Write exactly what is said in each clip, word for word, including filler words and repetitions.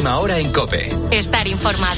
Última hora en COPE. Estar informado.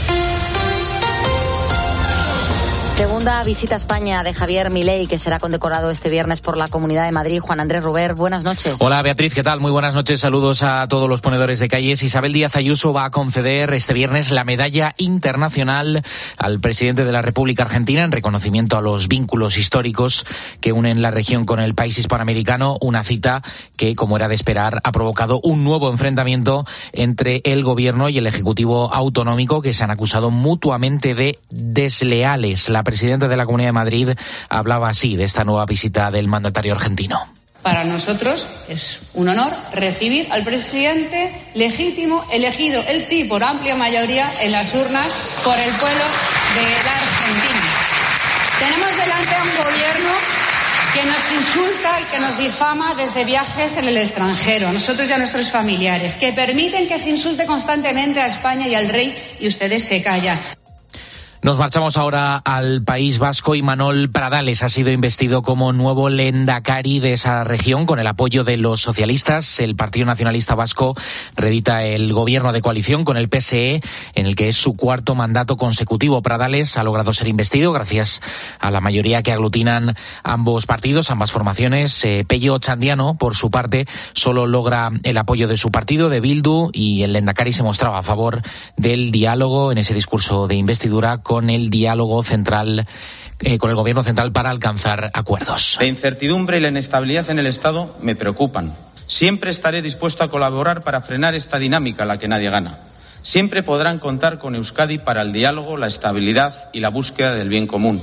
Segunda visita a España de Javier Milei, que será condecorado este viernes por la Comunidad de Madrid. Juan Andrés Ruber, buenas noches. Hola Beatriz, ¿qué tal? Muy buenas noches, saludos a todos los ponedores de calles. Isabel Díaz Ayuso va a conceder este viernes la medalla internacional al presidente de la República Argentina en reconocimiento a los vínculos históricos que unen la región con el país hispanoamericano, una cita que, como era de esperar, ha provocado un nuevo enfrentamiento entre el gobierno y el Ejecutivo autonómico, que se han acusado mutuamente de desleales. La presidenta de la Comunidad de Madrid hablaba así de esta nueva visita del mandatario argentino. Para nosotros es un honor recibir al presidente legítimo, elegido, él sí, por amplia mayoría en las urnas por el pueblo de la Argentina. Tenemos delante a un gobierno que nos insulta y que nos difama desde viajes en el extranjero, a nosotros y a nuestros familiares, que permiten que se insulte constantemente a España y al rey y ustedes se callan. Nos marchamos ahora al País Vasco. Imanol Pradales ha sido investido como nuevo lehendakari de esa región con el apoyo de los socialistas. El Partido Nacionalista Vasco reedita el gobierno de coalición con el P S E, en el que es su cuarto mandato consecutivo. Pradales ha logrado ser investido gracias a la mayoría que aglutinan ambos partidos, ambas formaciones. Eh, Pello Otxandiano, por su parte, solo logra el apoyo de su partido, de Bildu, y el lehendakari se mostraba a favor del diálogo en ese discurso de investidura con el diálogo central, eh, con el gobierno central para alcanzar acuerdos. La incertidumbre y la inestabilidad en el Estado me preocupan. Siempre estaré dispuesto a colaborar para frenar esta dinámica a la que nadie gana. Siempre podrán contar con Euskadi para el diálogo, la estabilidad y la búsqueda del bien común.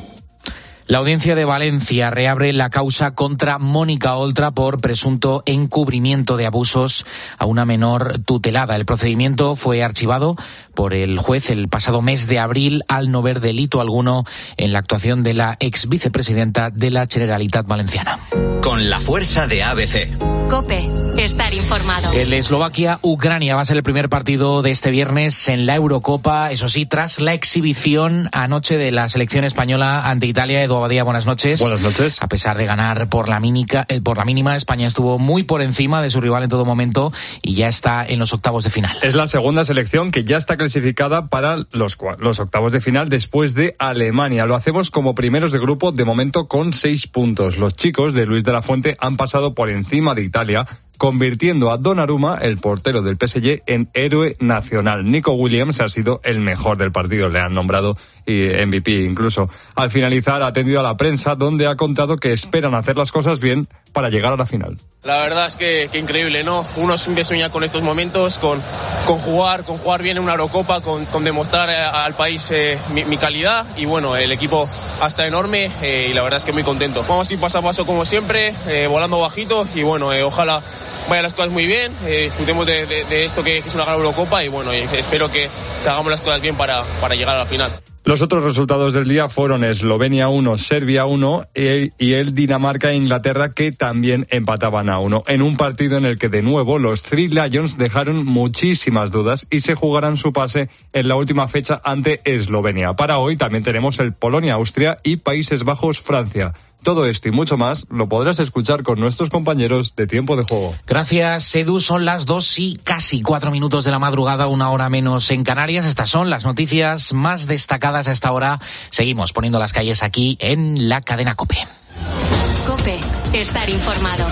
La Audiencia de Valencia reabre la causa contra Mónica Oltra por presunto encubrimiento de abusos a una menor tutelada. El procedimiento fue archivado por el juez el pasado mes de abril al no ver delito alguno en la actuación de la ex vicepresidenta de la Generalitat Valenciana. Con la fuerza de A B C. COPE, estar informado. El Eslovaquia-Ucrania va a ser el primer partido de este viernes en la Eurocopa, eso sí, tras la exhibición anoche de la selección española ante Italia. Edu Abadía, buenas noches. Buenas noches. A pesar de ganar por la, mínica, eh, por la mínima, España estuvo muy por encima de su rival en todo momento y ya está en los octavos de final. Es la segunda selección que ya está clasificada para los, los octavos de final después de Alemania. Lo hacemos como primeros de grupo, de momento con seis puntos. Los chicos de Luis de la Fuente han pasado por encima de Italia, convirtiendo a Donnarumma, el portero del P S G, en héroe nacional. Nico Williams ha sido el mejor del partido, le han nombrado M V P incluso. Al finalizar ha atendido a la prensa, donde ha contado que esperan hacer las cosas bien para llegar a la final. La verdad es que, que increíble, ¿no? Uno siempre sueña con estos momentos, con, con jugar, con jugar bien en una Eurocopa, con, con demostrar a, al país eh, mi, mi calidad, y bueno, el equipo está enorme eh, y la verdad es que muy contento. Vamos a ir paso a paso como siempre, eh, volando bajito, y bueno, eh, ojalá vayan las cosas muy bien, eh, disfrutemos de, de, de esto que, que es una gran Eurocopa, y bueno, y espero que, que hagamos las cosas bien para, para llegar a la final. Los otros resultados del día fueron Eslovenia uno, Serbia uno y el Dinamarca-Inglaterra, que también empataban a uno, en un partido en el que de nuevo los Three Lions dejaron muchísimas dudas y se jugarán su pase en la última fecha ante Eslovenia. Para hoy también tenemos el Polonia-Austria y Países Bajos-Francia. Todo esto y mucho más lo podrás escuchar con nuestros compañeros de Tiempo de Juego. Gracias, Edu. Son las dos y casi cuatro minutos de la madrugada, una hora menos en Canarias. Estas son las noticias más destacadas a esta hora. Seguimos poniendo las calles aquí en la cadena COPE. COPE, estar informado.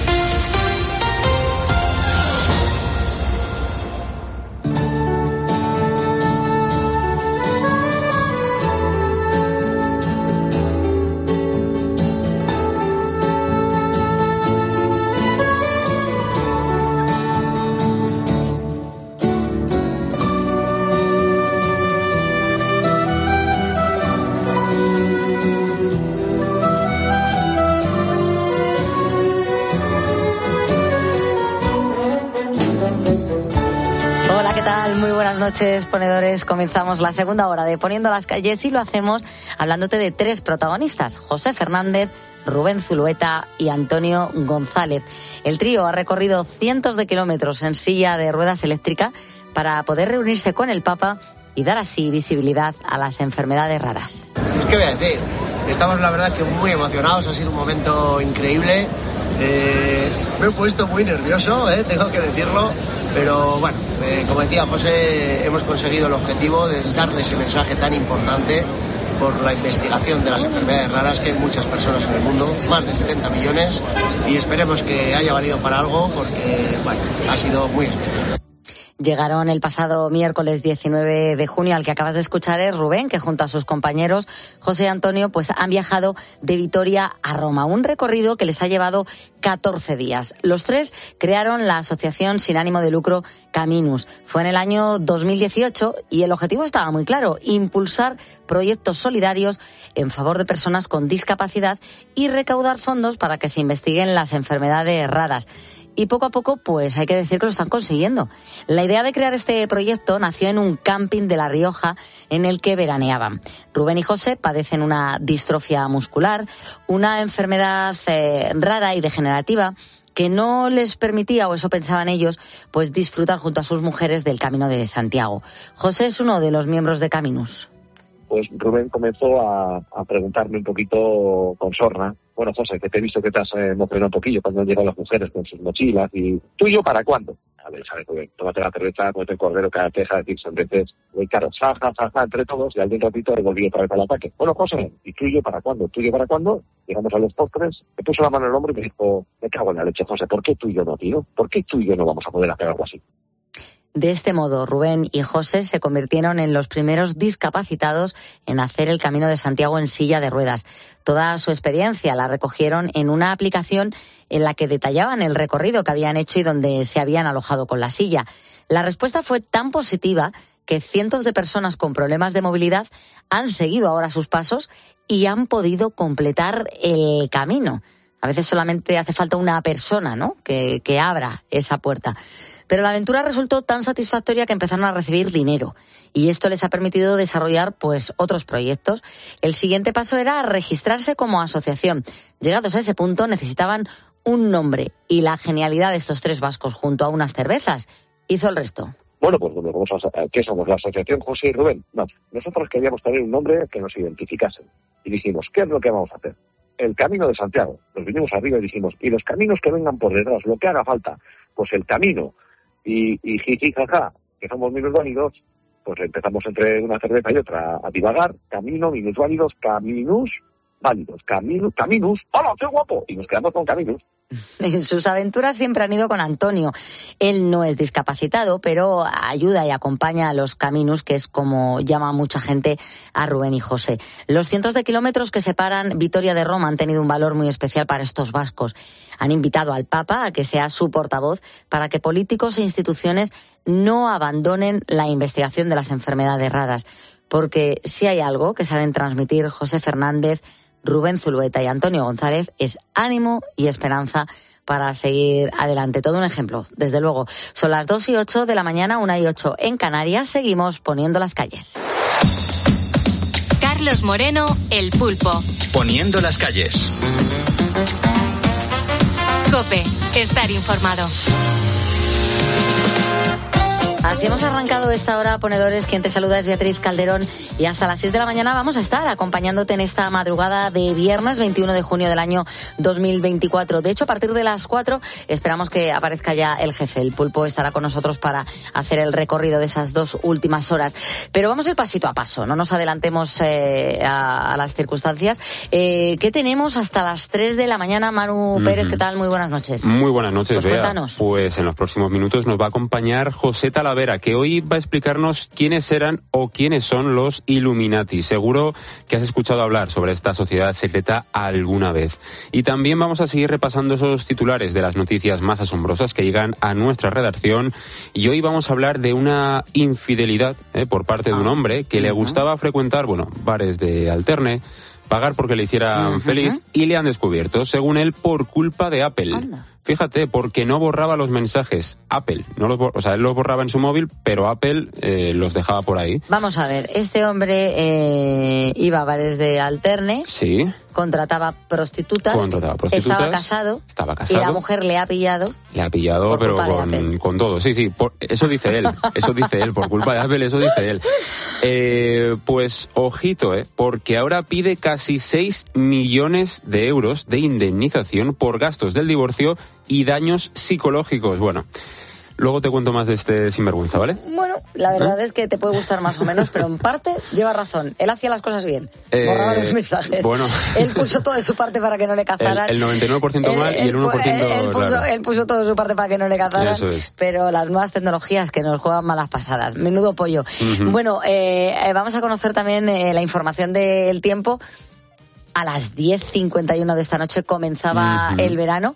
Muy buenas noches, ponedores. Comenzamos la segunda hora de Poniendo las Calles y lo hacemos hablándote de tres protagonistas: José Fernández, Rubén Zulueta y Antonio González. El trío ha recorrido cientos de kilómetros en silla de ruedas eléctrica para poder reunirse con el Papa y dar así visibilidad a las enfermedades raras. Pues qué voy a decir, estamos la verdad que muy emocionados, ha sido un momento increíble. Eh, me he puesto muy nervioso, eh, tengo que decirlo, pero bueno, eh, como decía José, hemos conseguido el objetivo de darle ese mensaje tan importante por la investigación de las enfermedades raras, que hay muchas personas en el mundo, más de setenta millones, y esperemos que haya valido para algo, porque bueno, ha sido muy especial. Llegaron el pasado miércoles diecinueve de junio, al que acabas de escuchar es Rubén, que junto a sus compañeros José y Antonio pues han viajado de Vitoria a Roma, un recorrido que les ha llevado catorce días. Los tres crearon la asociación sin ánimo de lucro Caminus. Fue en el año dos mil dieciocho y el objetivo estaba muy claro: impulsar proyectos solidarios en favor de personas con discapacidad y recaudar fondos para que se investiguen las enfermedades raras. Y poco a poco, pues hay que decir que lo están consiguiendo. La idea de crear este proyecto nació en un camping de La Rioja en el que veraneaban. Rubén y José padecen una distrofia muscular, una enfermedad eh, rara y degenerativa que no les permitía, o eso pensaban ellos, pues disfrutar junto a sus mujeres del Camino de Santiago. José es uno de los miembros de Caminus. Pues Rubén comenzó a, a preguntarme un poquito con sorna. Bueno, José, que te he visto que te has eh, emocionado un poquillo cuando han llegado las mujeres con sus mochilas. Y ¿tú y yo para cuándo? A ver, ¿sabes, Rubén? Tómate la cerveza, cómete el cordero, cada queja, decir sonretes, muy caro, jaja, jaja, entre todos, y al un ratito le volví otra vez al ataque. Bueno, José, ¿y tú y yo para cuándo? ¿Tú y yo para cuándo? Llegamos a los postres, me puso la mano en el hombro y me dijo, me cago en la leche, José, ¿por qué tú y yo no, tío? ¿Por qué tú y yo no vamos a poder hacer algo así? De este modo, Rubén y José se convirtieron en los primeros discapacitados en hacer el Camino de Santiago en silla de ruedas. Toda su experiencia la recogieron en una aplicación en la que detallaban el recorrido que habían hecho y donde se habían alojado con la silla. La respuesta fue tan positiva que cientos de personas con problemas de movilidad han seguido ahora sus pasos y han podido completar el camino. A veces solamente hace falta una persona, ¿no?, que, que abra esa puerta. Pero la aventura resultó tan satisfactoria que empezaron a recibir dinero. Y esto les ha permitido desarrollar pues otros proyectos. El siguiente paso era registrarse como asociación. Llegados a ese punto necesitaban un nombre. Y la genialidad de estos tres vascos junto a unas cervezas hizo el resto. Bueno, pues ¿qué somos? ¿La asociación José y Rubén? No, nosotros queríamos tener un nombre que nos identificase. Y dijimos, ¿qué es lo que vamos a hacer? El Camino de Santiago. Nos vinimos arriba y dijimos, y los caminos que vengan por detrás, lo que haga falta, pues el camino. Y, y jiji, jaja, que somos minusválidos, pues empezamos entre una cerveza y otra a divagar. Camino, minusválidos, caminus, válidos, camino, caminus. ¡Hola, qué guapo! Y nos quedamos con Caminus. En sus aventuras siempre han ido con Antonio. Él no es discapacitado, pero ayuda y acompaña a los Caminus, que es como llama mucha gente a Rubén y José. Los cientos de kilómetros que separan Vitoria de Roma han tenido un valor muy especial para estos vascos. Han invitado al Papa a que sea su portavoz para que políticos e instituciones no abandonen la investigación de las enfermedades raras. Porque si hay algo que saben transmitir José Fernández, Rubén Zulueta y Antonio González, es ánimo y esperanza para seguir adelante. Todo un ejemplo, desde luego. Son las dos y ocho de la mañana, una y ocho en Canarias. Seguimos poniendo las calles. Carlos Moreno, El Pulpo. Poniendo las calles. COPE, estar informado. Así hemos arrancado esta hora, ponedores. Quien te saluda es Beatriz Calderón y hasta las seis de la mañana vamos a estar acompañándote en esta madrugada de viernes veintiuno de junio del año dos mil veinticuatro. De hecho, a partir de las cuatro esperamos que aparezca ya el jefe. El Pulpo estará con nosotros para hacer el recorrido de esas dos últimas horas. Pero vamos a ir pasito a paso, no nos adelantemos eh, a, a las circunstancias. Eh, ¿Qué tenemos hasta las tres de la mañana? Manu Pérez, uh-huh. ¿Qué tal? Muy buenas noches. Muy buenas noches, pues Bea. Cuéntanos. Pues en los próximos minutos nos va a acompañar José Talavera, que hoy va a explicarnos quiénes eran o quiénes son los Illuminati. Seguro que has escuchado hablar sobre esta sociedad secreta alguna vez. Y también vamos a seguir repasando esos titulares de las noticias más asombrosas que llegan a nuestra redacción. Y hoy vamos a hablar de una infidelidad eh, por parte de un hombre que le gustaba frecuentar, bueno, bares de alterne, pagar porque le hicieran uh-huh. feliz, y le han descubierto, según él, por culpa de Apple. Anda. Fíjate, porque no borraba los mensajes. Apple, no los, o sea, él los borraba en su móvil, pero Apple eh, los dejaba por ahí. Vamos a ver, este hombre eh, iba a bares de alterne. Sí. Contrataba prostitutas. Contrataba prostitutas. Estaba casado. Estaba casado. Y la mujer le ha pillado. Le ha pillado, pero con, con todo. Sí, sí, por, eso dice él. Eso dice él, por culpa de Apple, eso dice él. Eh, pues, ojito, eh, porque ahora pide casi seis millones de euros de indemnización por gastos del divorcio y daños psicológicos. Bueno, Luego te cuento más de este sinvergüenza, ¿vale? Bueno, la verdad ¿Eh? es que te puede gustar más o menos, pero en parte lleva razón. Él hacía las cosas bien. Eh, Borraba los mensajes. Bueno. Él puso todo de su parte para que no le cazaran. El, el noventa y nueve por ciento mal y el uno por ciento él, él, puso, claro. él puso todo de su parte para que no le cazaran. Eso es. Pero las nuevas tecnologías que nos juegan malas pasadas. Menudo pollo. Uh-huh. Bueno, eh, vamos a conocer también eh, la información del tiempo. A las diez cincuenta y uno de esta noche comenzaba uh-huh. el verano.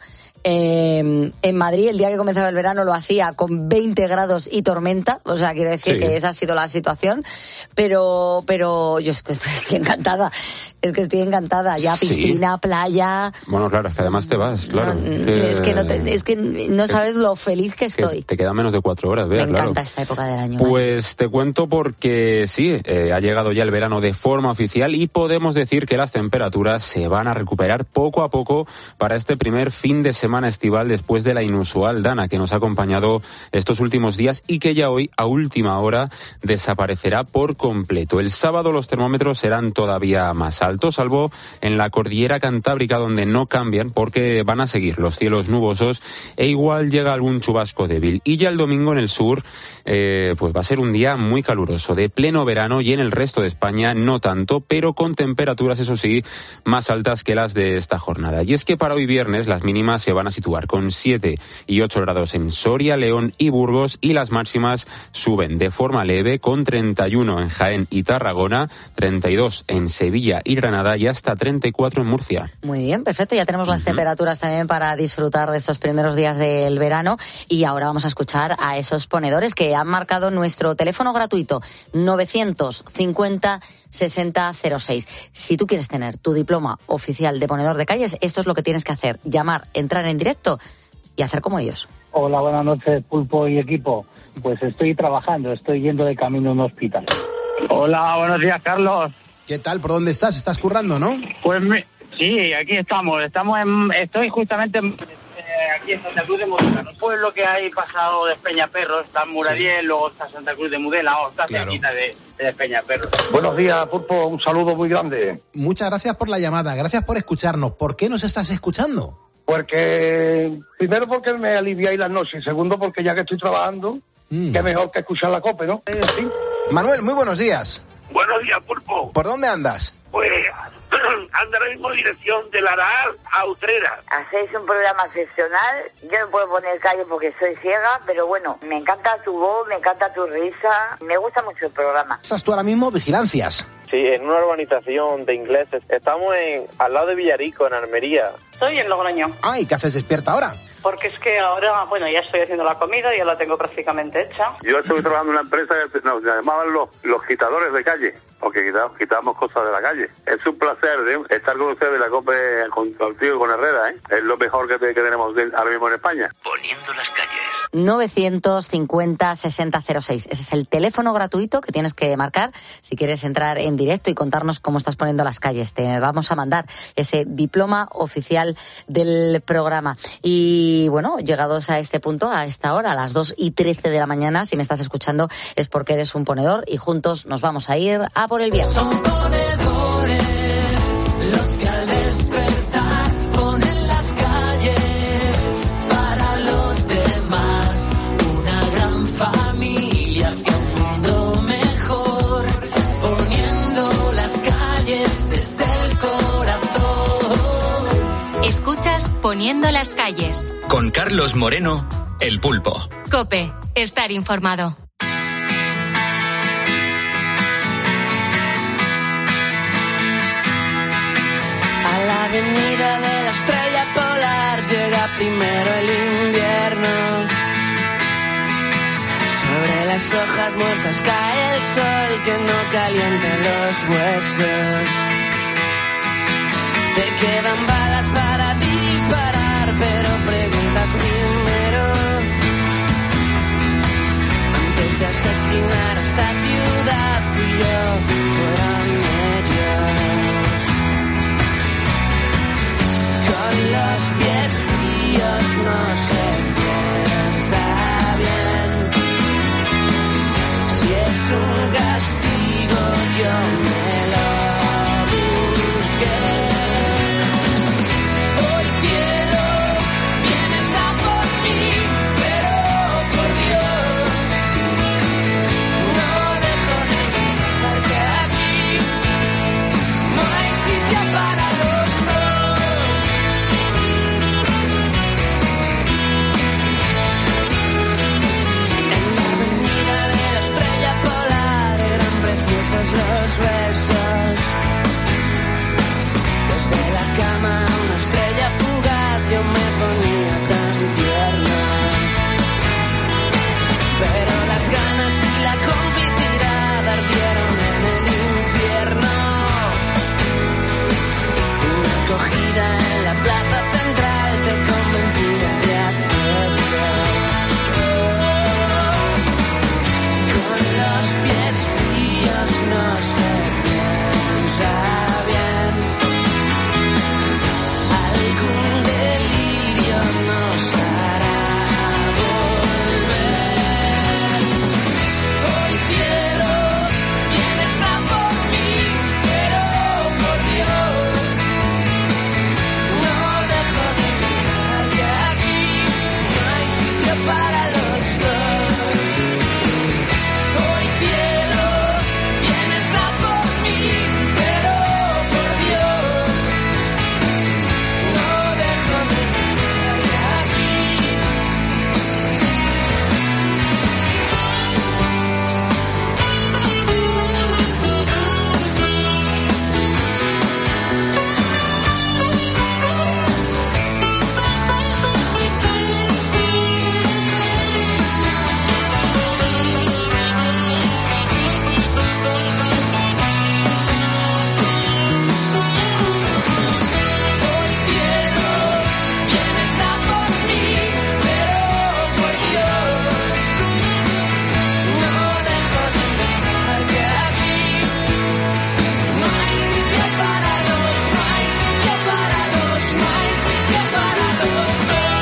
Eh, en Madrid, el día que comenzaba el verano, lo hacía con veinte grados y tormenta. O sea, quiero decir sí. que esa ha sido la situación. Pero, pero yo es que estoy encantada. Es que estoy encantada. Ya piscina, sí. playa. Bueno, claro, es que además te vas, claro. No, que... Es, que no te, es que no sabes lo feliz que estoy. Que te quedan menos de cuatro horas, vea, Me claro. encanta esta época del año. Pues ¿vale? te cuento porque sí, eh, ha llegado ya el verano de forma oficial y podemos decir que las temperaturas se van a recuperar poco a poco para este primer fin de semana estival después de la inusual dana que nos ha acompañado estos últimos días y que ya hoy, a última hora, desaparecerá por completo. El sábado los termómetros serán todavía más altos. Alto, salvo en la cordillera cantábrica donde no cambian porque van a seguir los cielos nubosos e igual llega algún chubasco débil. Y ya el domingo en el sur eh, pues va a ser un día muy caluroso, de pleno verano, y en el resto de España no tanto, pero con temperaturas, eso sí, más altas que las de esta jornada. Y es que para hoy viernes las mínimas se van a situar con siete y ocho grados en Soria, León y Burgos, y las máximas suben de forma leve con treinta y uno en Jaén y Tarragona, treinta y dos en Sevilla y Granada y hasta treinta y cuatro en Murcia. Muy bien, perfecto. Ya tenemos las uh-huh. temperaturas también para disfrutar de estos primeros días del verano. Y ahora vamos a escuchar a esos ponedores que han marcado nuestro teléfono gratuito novecientos cincuenta sesenta cero seis. Si tú quieres tener tu diploma oficial de ponedor de calles, esto es lo que tienes que hacer. Llamar, entrar en directo y hacer como ellos. Hola, buenas noches, Pulpo y equipo. Pues estoy trabajando, estoy yendo de camino a un hospital. Hola, buenos días, Carlos. ¿Qué tal? ¿Por dónde estás? ¿Estás currando, no? Pues me, sí, aquí estamos. Estamos en, estoy justamente en, eh, aquí en Santa Cruz de Mudela, un pueblo que hay pasado de Peñaperro. Está en Muradiel, sí. Luego está Santa Cruz de Mudela, o está claro. cerquita de, de Peñaperro. Buenos días, Pulpo. Un saludo muy grande. Muchas gracias por la llamada. Gracias por escucharnos. ¿Por qué nos estás escuchando? Porque, primero porque me aliviáis las noches. Y segundo porque ya que estoy trabajando, mm. qué mejor que escuchar la COPE, ¿no? Eh, sí. Manuel, muy buenos días. Buenos días, Pulpo. ¿Por dónde andas? Pues anda ahora mismo dirección de Laral a Utrera. Hacéis un programa excepcional. Yo no puedo poner calle porque soy ciega, pero bueno, me encanta tu voz, me encanta tu risa. Me gusta mucho el programa. ¿Estás tú ahora mismo vigilancias? Sí, en una urbanización de ingleses. Estamos en al lado de Villarico, en Almería. Estoy en Logroño. Ah, ¿y qué haces despierta ahora? Porque es que ahora, bueno, ya estoy haciendo la comida, ya la tengo prácticamente hecha. Yo estoy trabajando en una empresa que nos llamaban los, los quitadores de calle, porque quitábamos, quitábamos cosas de la calle. Es un placer ¿eh? estar con ustedes en la COPE contigo y con Herrera, ¿eh? Es lo mejor que, que tenemos ahora mismo en España. Poniendo las calles. novecientos cincuenta sesenta cero seis. Ese es el teléfono gratuito que tienes que marcar si quieres entrar en directo y contarnos cómo estás poniendo las calles. Te vamos a mandar ese diploma oficial del programa. Y bueno, llegados a este punto, a esta hora, a las dos y trece de la mañana, si me estás escuchando es porque eres un ponedor y juntos nos vamos a ir a por el viernes. Son ponedores los que al despertar ponen las calles para los demás. Una gran familia hacia un mundo mejor, poniendo las calles desde el corazón. Escuchas Poniendo las calles. Con Carlos Moreno, El Pulpo. COPE, estar informado. A la avenida de la estrella polar llega primero el invierno. Sobre las hojas muertas cae el sol que no calienta los huesos. Te quedan balas para disparar, pero preguntas primero. Antes de asesinar a esta ciudad, fui yo, fueron ellos. Con los pies fríos no se piensa bien. Si es un castigo, yo me lo busqué. Hoy cielo, vienes a por mí, pero por besos. Desde la cama una estrella fugaz yo me ponía tan tierno. Pero las ganas y la complicidad ardieron en el infierno. Una acogida en la plaza central te convencía de hacerlo. Con los pies fríos no se piensa bien. Algún delirio nos hará volver. Hoy cielo, vienes a por mí, pero por Dios, no dejo de pensar que aquí no hay sitio para los dos. Hoy cielo, vienes a por mí, pero por Dios, no dejo de pensar que aquí. Hoy cielo, vienes a por mí, pero por Dios, no dejo de pensar que aquí no hay sitio para los, no hay sitio para los, no hay sitio para los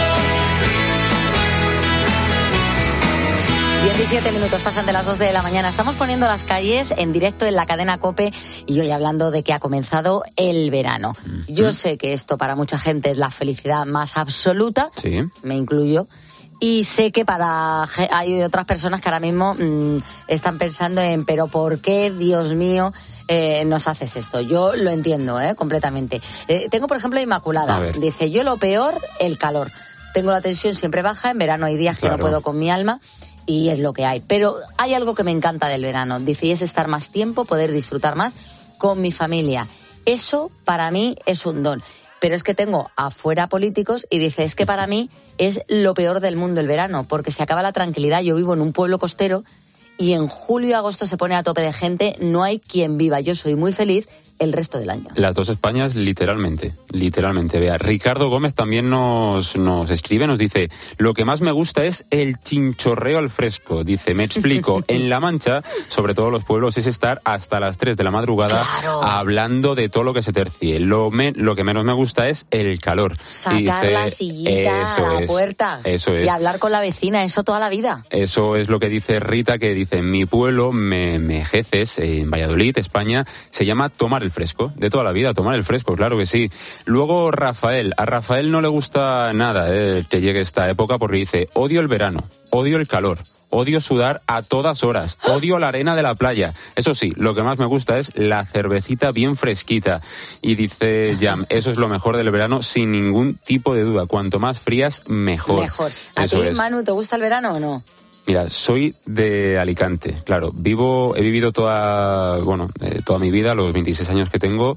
dos. diecisiete minutos pasan de las dos de la mañana. Estamos poniendo las calles en directo en la cadena COPE y hoy hablando de que ha comenzado el verano. Yo sé que esto para mucha gente es la felicidad más absoluta, Sí. me incluyo, y sé que para ge- hay otras personas que ahora mismo mmm, están pensando en pero ¿por qué, Dios mío, eh, nos haces esto? Yo lo entiendo, ¿eh? completamente. Eh, tengo, por ejemplo, Inmaculada. A ver. Dice, yo lo peor, el calor. Tengo la tensión siempre baja, en verano hay días que Claro. no puedo con mi alma y es lo que hay. Pero hay algo que me encanta del verano, dice, y es estar más tiempo, poder disfrutar más con mi familia. Eso para mí es un don. Pero es que tengo afuera políticos y dice, es que para mí es lo peor del mundo el verano, porque se acaba la tranquilidad. Yo vivo en un pueblo costero y en julio y agosto se pone a tope de gente, no hay quien viva. Yo soy muy feliz el resto del año. Las dos Españas, literalmente, literalmente. Vea, Ricardo Gómez también nos, nos escribe, nos dice, lo que más me gusta es el chinchorreo al fresco. Dice, me explico, en La Mancha, sobre todo los pueblos, es estar hasta las tres de la madrugada Claro. hablando de todo lo que se tercie. Lo, me, lo que menos me gusta es el calor. Y Sacar dice, la sillita eso a la es, puerta Eso es. y hablar con la vecina, eso toda la vida. Eso es lo que dice Rita, que dice, en mi pueblo, me, Mejeces, en Valladolid, España, se llama tomar el fresco, de toda la vida, tomar el fresco, claro que sí. Luego Rafael, a Rafael no le gusta nada eh, que llegue esta época porque dice, odio el verano, odio el calor, odio sudar a todas horas, odio la arena de la playa. Eso sí, lo que más me gusta es la cervecita bien fresquita. Y dice Jam, eso es lo mejor del verano sin ningún tipo de duda, cuanto más frías, mejor. Mejor. ¿A Eso ti, es. Manu, te gusta el verano o no? Mira, soy de Alicante, claro. Vivo, he vivido toda, bueno, eh, toda mi vida, los veintiséis años que tengo,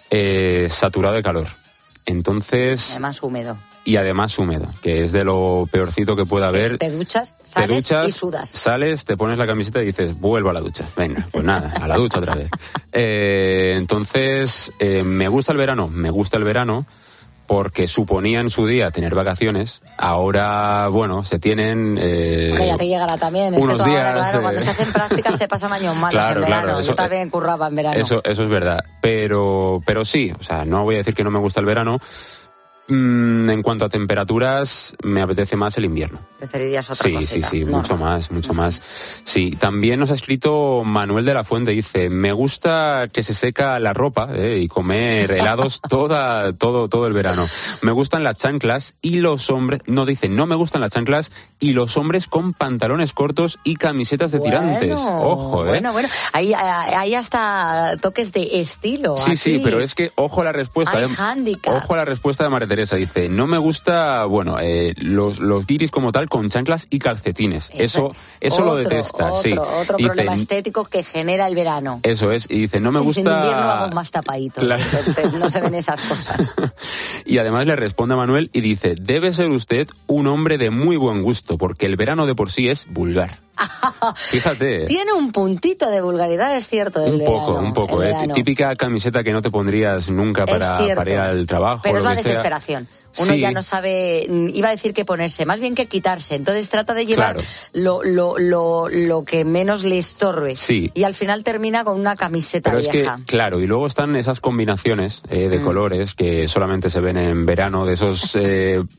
eh, saturado de calor. Entonces, Además húmedo. y además húmedo, que es de lo peorcito que puede haber. Te duchas, Te sales duchas, y sudas. sales, te pones la camiseta y dices, vuelvo a la ducha. Venga, pues nada, a la ducha otra vez. Eh, entonces, eh, ¿me gusta el verano? Me gusta el verano porque suponía en su día tener vacaciones. Ahora, bueno, se tienen... Eh, Ahora ya te llegará también. Es unos que tú ahora, días, claro, eh. cuando se hacen prácticas se pasan años malos Claro, en verano. claro, eso- Yo también curraba en verano. Eso, eso es verdad, pero, pero sí, o sea, no voy a decir que no me gusta el verano. Mm, en cuanto a temperaturas, me apetece más el invierno. Preferirías otra Sí, cosita. sí, sí, No, mucho más, mucho más. Sí, también nos ha escrito Manuel de la Fuente, dice, me gusta que se seca la ropa eh, y comer helados toda, todo, todo el verano. Me gustan las chanclas y los hombres, no dice, no me gustan las chanclas y los hombres con pantalones cortos y camisetas de tirantes. Bueno, Ojo, eh. Bueno, bueno, ahí, ahí hasta toques de estilo. Sí, así. sí, pero es que ojo a la respuesta. Hay eh. handicap. Ojo a la respuesta de María Teresa. Teresa dice, no me gusta, bueno, eh, los, los guiris como tal con chanclas y calcetines. Eso, eso otro, lo detesta, otro, sí. Otro Dice, problema estético que genera el verano. Eso es, y dice, no me gusta... En invierno vamos más tapaditos, Claro. entonces no se ven esas cosas. Y además le responde a Manuel y dice, debe ser usted un hombre de muy buen gusto, porque el verano de por sí es vulgar. Fíjate. Tiene un puntito de vulgaridad, es cierto, del Un poco, verano, un poco, el eh. verano. Típica camiseta que no te pondrías nunca Es para, cierto. para ir al trabajo. Pero o es lo la que sea. desesperación. Uno Sí. ya no sabe, iba a decir que ponerse, más bien que quitarse. Entonces trata de llevar Claro. lo, lo, lo, lo que menos le estorbe. Sí. Y al final termina con una camiseta Pero es vieja. que, claro, y luego están esas combinaciones eh, de Mm. colores que solamente se ven en verano, de esos, eh, eh,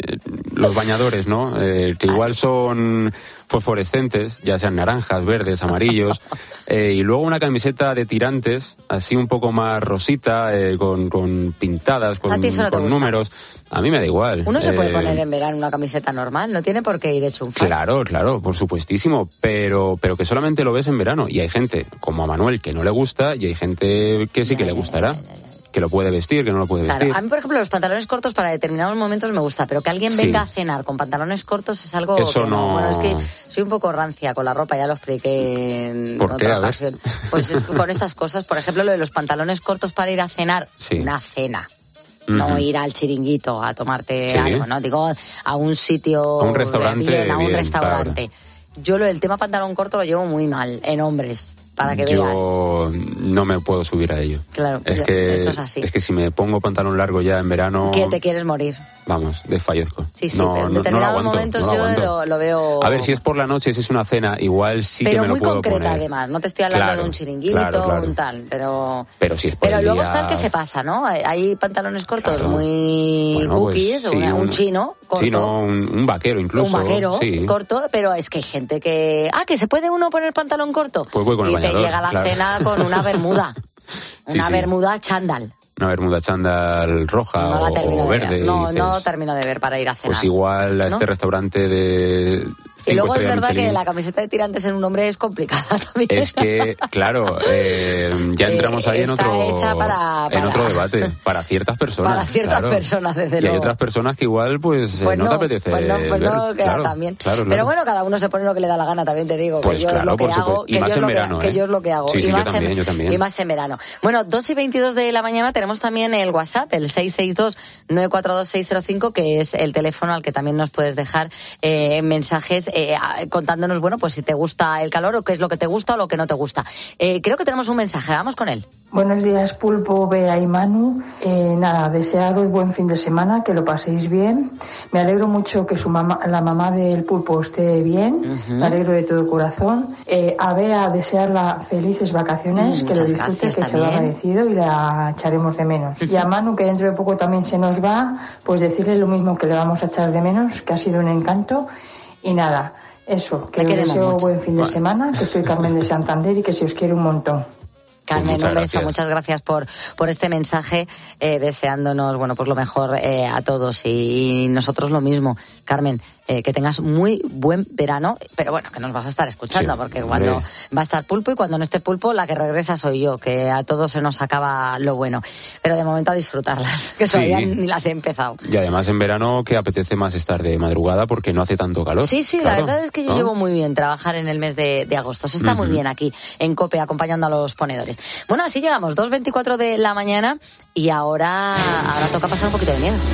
los bañadores, ¿no? Eh, que igual son fosforescentes, ya sean naranjas, verdes, amarillos, eh, y luego una camiseta de tirantes, así un poco más rosita, eh, con, con pintadas, con, ¿A ti eso no te con gusta? números. A mí me da igual. Uno se puede Eh, poner en verano una camiseta normal, no tiene por qué ir hecho un facho. Claro, claro, por supuestísimo, pero, pero que solamente lo ves en verano. Y hay gente como a Manuel que no le gusta y hay gente que sí que le gustará, que lo puede vestir, que no lo puede Claro, vestir. a mí, por ejemplo, los pantalones cortos para determinados momentos me gusta, pero que alguien Sí. venga a cenar con pantalones cortos es algo Eso que no- Bueno, es que soy un poco rancia con la ropa, ya lo expliqué en ¿Por qué? otra A ver. ocasión. Pues con estas cosas, por ejemplo, lo de los pantalones cortos para ir a cenar, Sí. una cena. No Ujú. ir al chiringuito a tomarte Sí. algo, ¿no? Digo, a un sitio... A un restaurante, bien, a un bien, restaurante. Yo lo del tema pantalón corto lo llevo muy mal, en hombres, para que veas. Yo no me puedo subir a ello. Claro, Es yo- que, esto es así. es que si me pongo pantalón largo ya en verano, Que te quieres morir. vamos, desfallezco. Sí, sí, no, pero en no- no lo determinados aguanto, momentos no lo yo aguanto. lo, lo veo... A ver, si es por la noche, si es una cena, igual sí que pero me lo muy puedo concreta, poner. además. No te estoy hablando Claro, de un chiringuito, claro, claro. un tal, pero... Pero si es por Pero el luego día- está el que se pasa, ¿no? Hay- Hay pantalones cortos Claro. muy Bueno, pues, cookies, sí, una- un, un- chino corto. Sí, no, un, un vaquero incluso. Un vaquero sí. corto, pero es que hay gente que... Ah, que se puede uno poner pantalón corto. Pues voy con el y te bañador, llega a la claro. cena con una bermuda. Sí, una sí. bermuda chándal. Una bermuda chándal roja No o, la termino o de verde. ver. No, y dices, no termino de ver para ir a cenar. pues igual a ¿no? este restaurante de Y cinco luego es estrellas verdad que Michelin, la camiseta de tirantes en un hombre es complicada también. es que, claro, eh, ya entramos ahí en está otro, hecha para- en para- otro debate. Para ciertas personas. Para ciertas claro. personas, desde Y hay luego. otras personas que igual, pues, eh, Pues no, te apetece pues no, pues ver. no queda claro, tan bien. claro, claro. Pero bueno, cada uno se pone lo que le da la gana, también te digo. Pues que yo es claro, lo que por hago, supuesto. Y que más yo es en lo que- verano, que ¿eh? yo es lo que hago. Sí, y sí, yo más en- también, yo también. Y más en verano. Bueno, dos y veintidós de la mañana tenemos también el WhatsApp, el seis seis dos nueve cuatro dos seis cero cinco, que es el teléfono al que también nos puedes dejar eh, mensajes eh, a- contándonos, bueno, pues si te gusta el calor o qué es lo que te gusta o lo que no te gusta. Eh, creo que tenemos un mensaje, vamos con él. Buenos días, Pulpo, Bea y Manu. Eh, nada, desearos buen fin de semana, que lo paséis bien. Me alegro mucho que su mamá, la mamá del Pulpo esté bien. Me alegro de todo corazón. Eh, a Bea, desearla felices vacaciones, Mm, que lo muchas disfrute, gracias que se lo ha también. agradecido y la echaremos de menos. Y a Manu, que dentro de poco también se nos va, pues decirle lo mismo, que le vamos a echar de menos, que ha sido un encanto. Y nada, eso, que Le os queremos deseo mucho. buen fin de Vale. semana, que soy Carmen de Santander y que se os quiere un montón. Carmen, muchas un beso, gracias. muchas gracias por, por este mensaje, eh, deseándonos, bueno, pues lo mejor eh, a todos y, nosotros lo mismo. Carmen, eh, que tengas muy buen verano, pero bueno, que nos vas a estar escuchando, Sí, porque hombre. cuando va a estar Pulpo y cuando no esté Pulpo, la que regresa soy yo, que a todos se nos acaba lo bueno. Pero de momento a disfrutarlas, que Sí. todavía ni las he empezado. Y además en verano que apetece más estar de madrugada porque no hace tanto calor. Sí, sí, la Claro, verdad es que yo ¿no? llevo muy bien trabajar en el mes de, de agosto. Se está muy Ujú. bien aquí en COPE acompañando a los ponedores. Bueno, así llegamos, dos veinticuatro de la mañana y ahora, ahora toca pasar un poquito de miedo.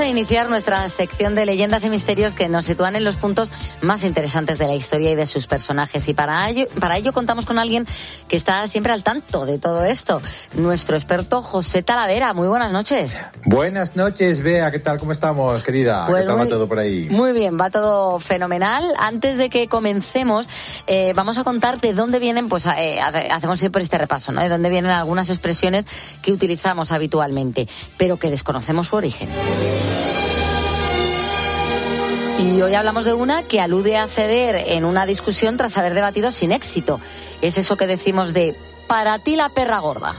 a iniciar nuestra sección de leyendas y misterios que nos sitúan en los puntos más interesantes de la historia y de sus personajes. Y para ello, para ello contamos con alguien que está siempre al tanto de todo esto, nuestro experto José Talavera. Muy buenas noches. Buenas noches, Bea. ¿Qué tal? ¿Cómo estamos, querida? Pues ¿Qué tal muy, va todo por ahí? Muy bien, va todo fenomenal. Antes de que comencemos, eh, vamos a contar de dónde vienen, pues eh, hacemos siempre este repaso, ¿no? De dónde vienen algunas expresiones que utilizamos habitualmente, pero que desconocemos su origen. Y hoy hablamos de una que alude a ceder en una discusión tras haber debatido sin éxito. Es eso que decimos de para ti la perra gorda.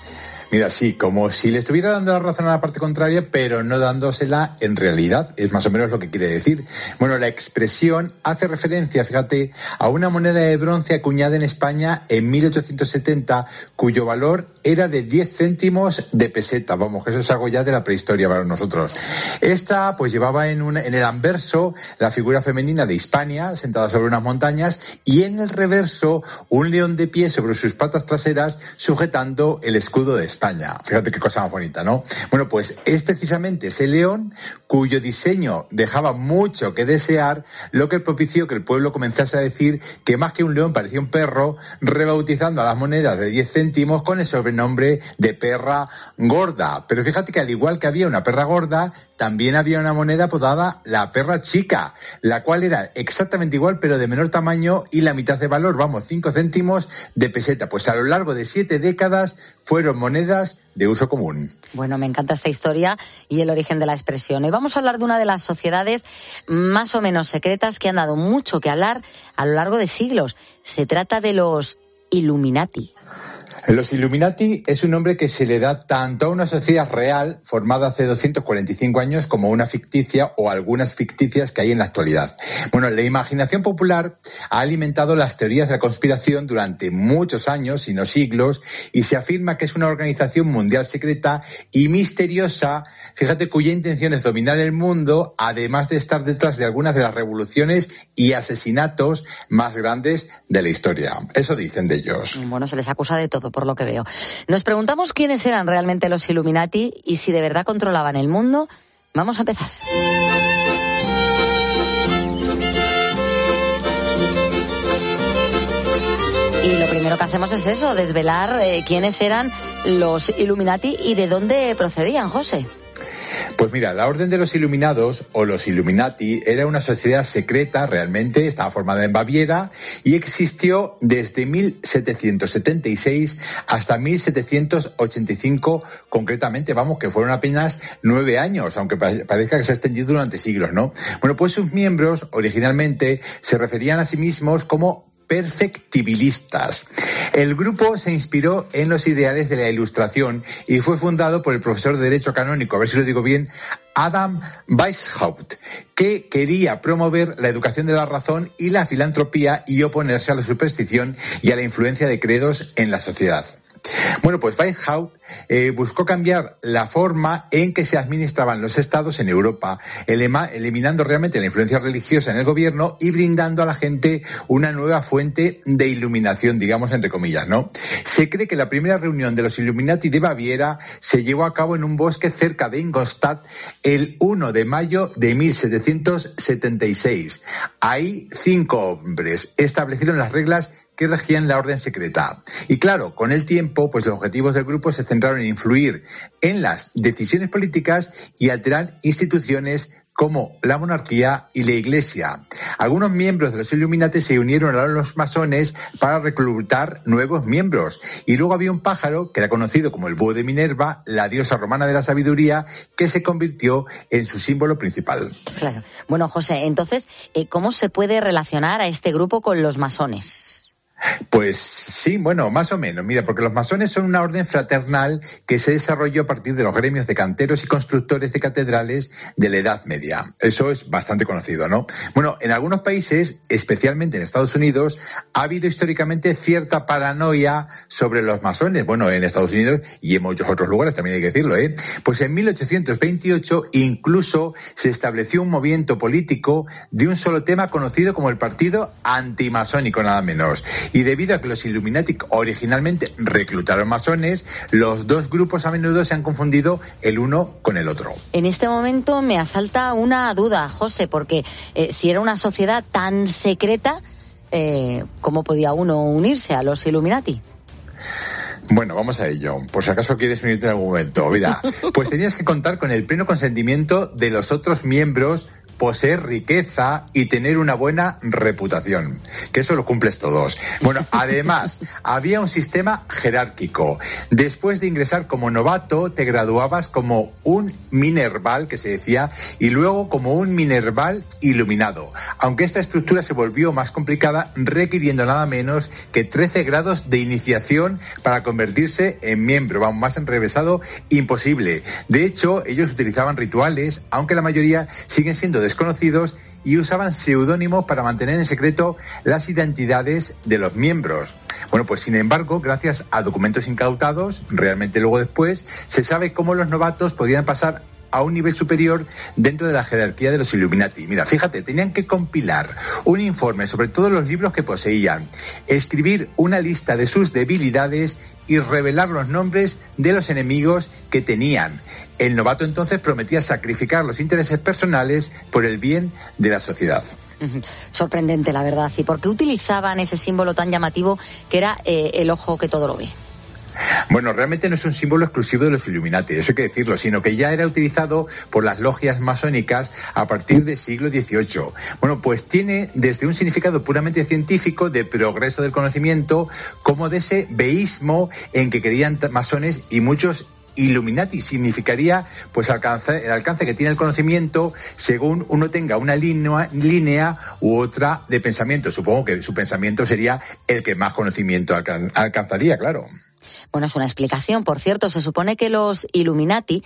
Mira, sí, como si le estuviera dando la razón a la parte contraria, pero no dándosela en realidad, es más o menos lo que quiere decir. Bueno, la expresión hace referencia, fíjate, a una moneda de bronce acuñada en España en mil ochocientos setenta, cuyo valor era de diez céntimos de peseta. Vamos, que eso es algo ya de la prehistoria para nosotros. Esta, pues llevaba en, un, en el anverso la figura femenina de Hispania, sentada sobre unas montañas, y en el reverso un león de pie sobre sus patas traseras, sujetando el escudo de España. España. Fíjate qué cosa más bonita, ¿no? Bueno, pues es precisamente ese león cuyo diseño dejaba mucho que desear lo que propició que el pueblo comenzase a decir que más que un león parecía un perro, rebautizando a las monedas de diez céntimos con el sobrenombre de perra gorda. Pero fíjate que al igual que había una perra gorda, también había una moneda apodada la perra chica, la cual era exactamente igual pero de menor tamaño y la mitad de valor, vamos, cinco céntimos de peseta. Pues a lo largo de siete décadas fueron monedas de uso común. Bueno, me encanta esta historia y el origen de la expresión. Hoy vamos a hablar de una de las sociedades más o menos secretas que han dado mucho que hablar a lo largo de siglos. Se trata de los Illuminati. Los Illuminati es un nombre que se le da tanto a una sociedad real formada hace doscientos cuarenta y cinco años como una ficticia o algunas ficticias que hay en la actualidad. Bueno, la imaginación popular ha alimentado las teorías de la conspiración durante muchos años, si no siglos, y se afirma que es una organización mundial secreta y misteriosa, fíjate, cuya intención es dominar el mundo, además de estar detrás de algunas de las revoluciones y asesinatos más grandes de la historia. Eso dicen de ellos. Bueno, se les acusa de todo, por lo que veo. Nos preguntamos quiénes eran realmente los Illuminati y si de verdad controlaban el mundo. Vamos a empezar. Y lo primero que hacemos es eso, desvelar eh, quiénes eran los Illuminati y de dónde procedían, José. Pues mira, la Orden de los Iluminados, o los Illuminati, era una sociedad secreta, realmente, estaba formada en Baviera y existió desde mil setecientos setenta y seis hasta mil setecientos ochenta y cinco, concretamente, vamos, que fueron apenas nueve años, aunque parezca que se ha extendido durante siglos, ¿no? Bueno, pues sus miembros, originalmente, se referían a sí mismos como perfectibilistas. El grupo se inspiró en los ideales de la Ilustración y fue fundado por el profesor de Derecho Canónico, a ver si lo digo bien, Adam Weishaupt, que quería promover la educación de la razón y la filantropía y oponerse a la superstición y a la influencia de credos en la sociedad. Bueno, pues Weishaupt eh, buscó cambiar la forma en que se administraban los estados en Europa, elema, eliminando realmente la influencia religiosa en el gobierno y brindando a la gente una nueva fuente de iluminación, digamos entre comillas, ¿no? Se cree que la primera reunión de los Illuminati de Baviera se llevó a cabo en un bosque cerca de Ingolstadt el primero de mayo de mil setecientos setenta y seis. Ahí cinco hombres establecieron las reglas que regían la orden secreta. Y claro, con el tiempo, pues los objetivos del grupo se centraron en influir en las decisiones políticas y alterar instituciones como la monarquía y la iglesia. Algunos miembros de los Illuminati se unieron a los masones para reclutar nuevos miembros. Y luego había un pájaro que era conocido como el búho de Minerva, la diosa romana de la sabiduría, que se convirtió en su símbolo principal. Claro. Bueno, José, entonces, ¿cómo se puede relacionar a este grupo con los masones? Pues sí, bueno, más o menos. Mira, porque los masones son una orden fraternal que se desarrolló a partir de los gremios de canteros y constructores de catedrales de la Edad Media. Eso es bastante conocido, ¿no? Bueno, en algunos países, especialmente en Estados Unidos, ha habido históricamente cierta paranoia sobre los masones. Bueno, en Estados Unidos y en muchos otros lugares, también hay que decirlo, ¿eh? Pues en mil ochocientos veintiocho incluso se estableció un movimiento político de un solo tema conocido como el Partido Antimasónico, nada menos. Y debido a que los Illuminati originalmente reclutaron masones, los dos grupos a menudo se han confundido el uno con el otro. En este momento me asalta una duda, José, porque eh, si era una sociedad tan secreta, eh, ¿cómo podía uno unirse a los Illuminati? Bueno, vamos a ello. Por si acaso quieres unirte en algún momento. Mira, pues tenías que contar con el pleno consentimiento de los otros miembros, poseer riqueza y tener una buena reputación, que eso lo cumples todos. Bueno, además, había un sistema jerárquico. Después de ingresar como novato, te graduabas como un minerval, que se decía, y luego como un minerval iluminado. Aunque esta estructura se volvió más complicada, requiriendo nada menos que trece grados de iniciación para convertirse en miembro. Vamos, más enrevesado, imposible. De hecho, ellos utilizaban rituales, aunque la mayoría siguen siendo desconocidos, y usaban seudónimos para mantener en secreto las identidades de los miembros. Bueno, pues sin embargo, gracias a documentos incautados, realmente luego después, se sabe cómo los novatos podían pasar a un nivel superior dentro de la jerarquía de los Illuminati. Mira, fíjate, tenían que compilar un informe sobre todos los libros que poseían, escribir una lista de sus debilidades y revelar los nombres de los enemigos que tenían. El novato entonces prometía sacrificar los intereses personales por el bien de la sociedad. Sorprendente, la verdad. ¿Y por qué utilizaban ese símbolo tan llamativo que era eh, el ojo que todo lo ve? Bueno, realmente no es un símbolo exclusivo de los Illuminati, eso hay que decirlo, sino que ya era utilizado por las logias masónicas a partir del siglo dieciocho. Bueno, pues tiene desde un significado puramente científico de progreso del conocimiento, como de ese veísmo en que creían masones y muchos Illuminati. Significaría pues alcance, el alcance que tiene el conocimiento según uno tenga una línea, línea u otra de pensamiento. Supongo que su pensamiento sería el que más conocimiento alcan, alcanzaría, claro. Bueno, es una explicación. Por cierto, se supone que los Illuminati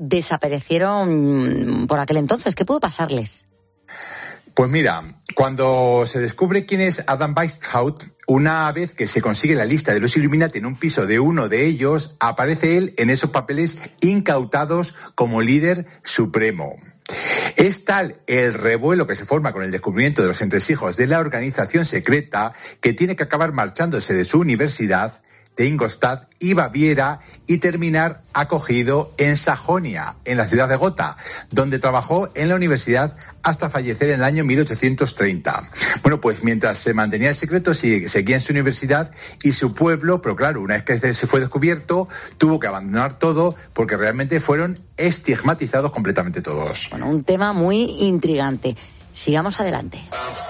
desaparecieron por aquel entonces. ¿Qué pudo pasarles? Pues mira, cuando se descubre quién es Adam Weishaupt, una vez que se consigue la lista de los Illuminati en un piso de uno de ellos, aparece él en esos papeles incautados como líder supremo. Es tal el revuelo que se forma con el descubrimiento de los entresijos de la organización secreta que tiene que acabar marchándose de su universidad de Ingolstadt y Baviera y terminar acogido en Sajonia, en la ciudad de Gotha, donde trabajó en la universidad hasta fallecer en el año mil ochocientos treinta. Bueno, pues mientras se mantenía el secreto, seguía en su universidad y su pueblo, pero claro, una vez que se fue descubierto, tuvo que abandonar todo porque realmente fueron estigmatizados completamente todos. Bueno, un tema muy intrigante. Sigamos adelante.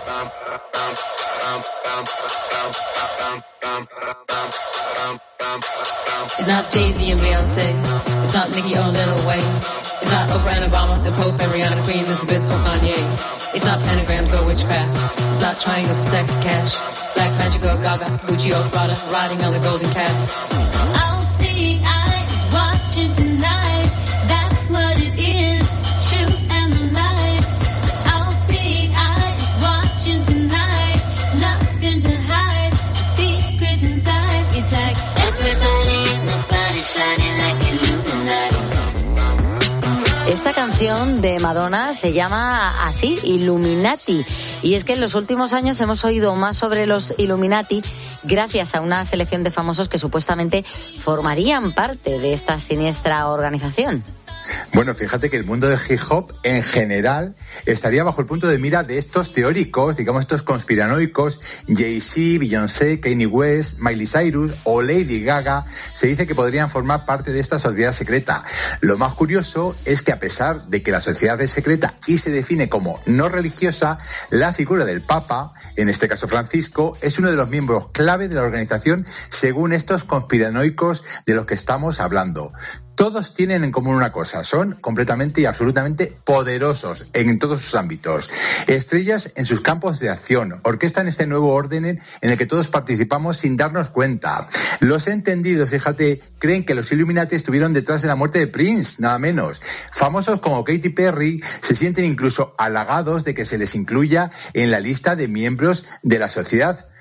It's not Jay-Z and Beyonce. It's not Nicki or Lil Wayne. It's not Oprah and Obama, the Pope, Ariana, Queen, Elizabeth or Kanye. It's not pentagrams or witchcraft. It's not triangles, stacks of cash. Black Magic or Gaga, Gucci or Prada, riding on the golden cat. All seeing eyes watching tonight. That's what it is, truth and the light. All seeing eyes watching tonight. Nothing to hide, secrets inside. It's like everybody in this body shining like Illuminati. Esta canción de Madonna se llama así, Illuminati. Y es que en los últimos años hemos oído más sobre los Illuminati gracias a una selección de famosos que supuestamente formarían parte de esta siniestra organización. Bueno, fíjate que el mundo del hip hop en general estaría bajo el punto de mira de estos teóricos, digamos estos conspiranoicos. Jay-Z, Beyoncé, Kanye West, Miley Cyrus o Lady Gaga se dice que podrían formar parte de esta sociedad secreta. Lo más curioso es que a pesar de que la sociedad es secreta y se define como no religiosa, la figura del Papa, en este caso Francisco, es uno de los miembros clave de la organización según estos conspiranoicos de los que estamos hablando. Todos tienen en común una cosa, son completamente y absolutamente poderosos en todos sus ámbitos, estrellas en sus campos de acción, orquestan este nuevo orden en el que todos participamos sin darnos cuenta. Los entendidos, fíjate, creen que los Illuminati estuvieron detrás de la muerte de Prince, nada menos. Famosos como Katy Perry se sienten incluso halagados de que se les incluya en la lista de miembros de la sociedad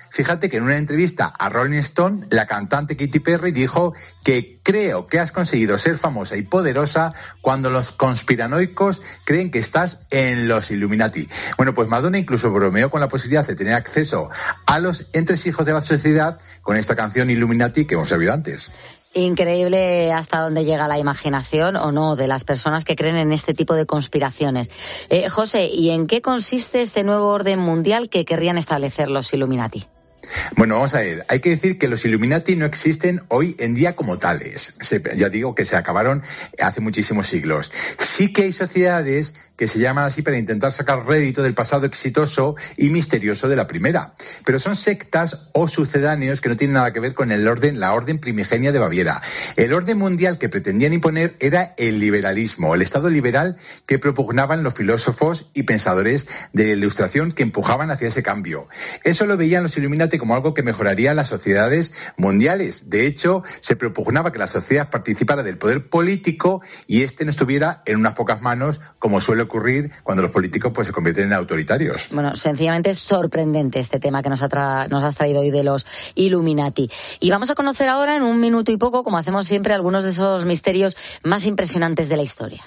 fíjate que en una entrevista a Rolling Stone, la cantante Katy Perry dijo que creo que has conseguido ser famosa y poderosa cuando los conspiranoicos creen que estás en los Illuminati. Bueno, pues Madonna incluso bromeó con la posibilidad de tener acceso a los entresijos de la sociedad con esta canción Illuminati que hemos oído antes. Increíble hasta dónde llega la imaginación o no de las personas que creen en este tipo de conspiraciones. Eh, José, ¿y en qué consiste este nuevo orden mundial que querrían establecer los Illuminati? Bueno, vamos a ver, hay que decir que los Illuminati no existen hoy en día como tales. Se, ya digo que se acabaron hace muchísimos siglos. Sí que hay sociedades que se llaman así para intentar sacar rédito del pasado exitoso y misterioso de la primera. Pero son sectas o sucedáneos que no tienen nada que ver con el orden, la orden primigenia de Baviera. El orden mundial que pretendían imponer era el liberalismo, el Estado liberal que propugnaban los filósofos y pensadores de la Ilustración que empujaban hacia ese cambio. Eso lo veían los Illuminati como algo que mejoraría las sociedades mundiales. De hecho, se propugnaba que la sociedad participara del poder político y este no estuviera en unas pocas manos, como suele ocurrir cuando los políticos pues se convierten en autoritarios. Bueno, sencillamente es sorprendente este tema que nos, atra- nos has traído hoy de los Illuminati. Y vamos a conocer ahora, en un minuto y poco, como hacemos siempre, algunos de esos misterios más impresionantes de la historia.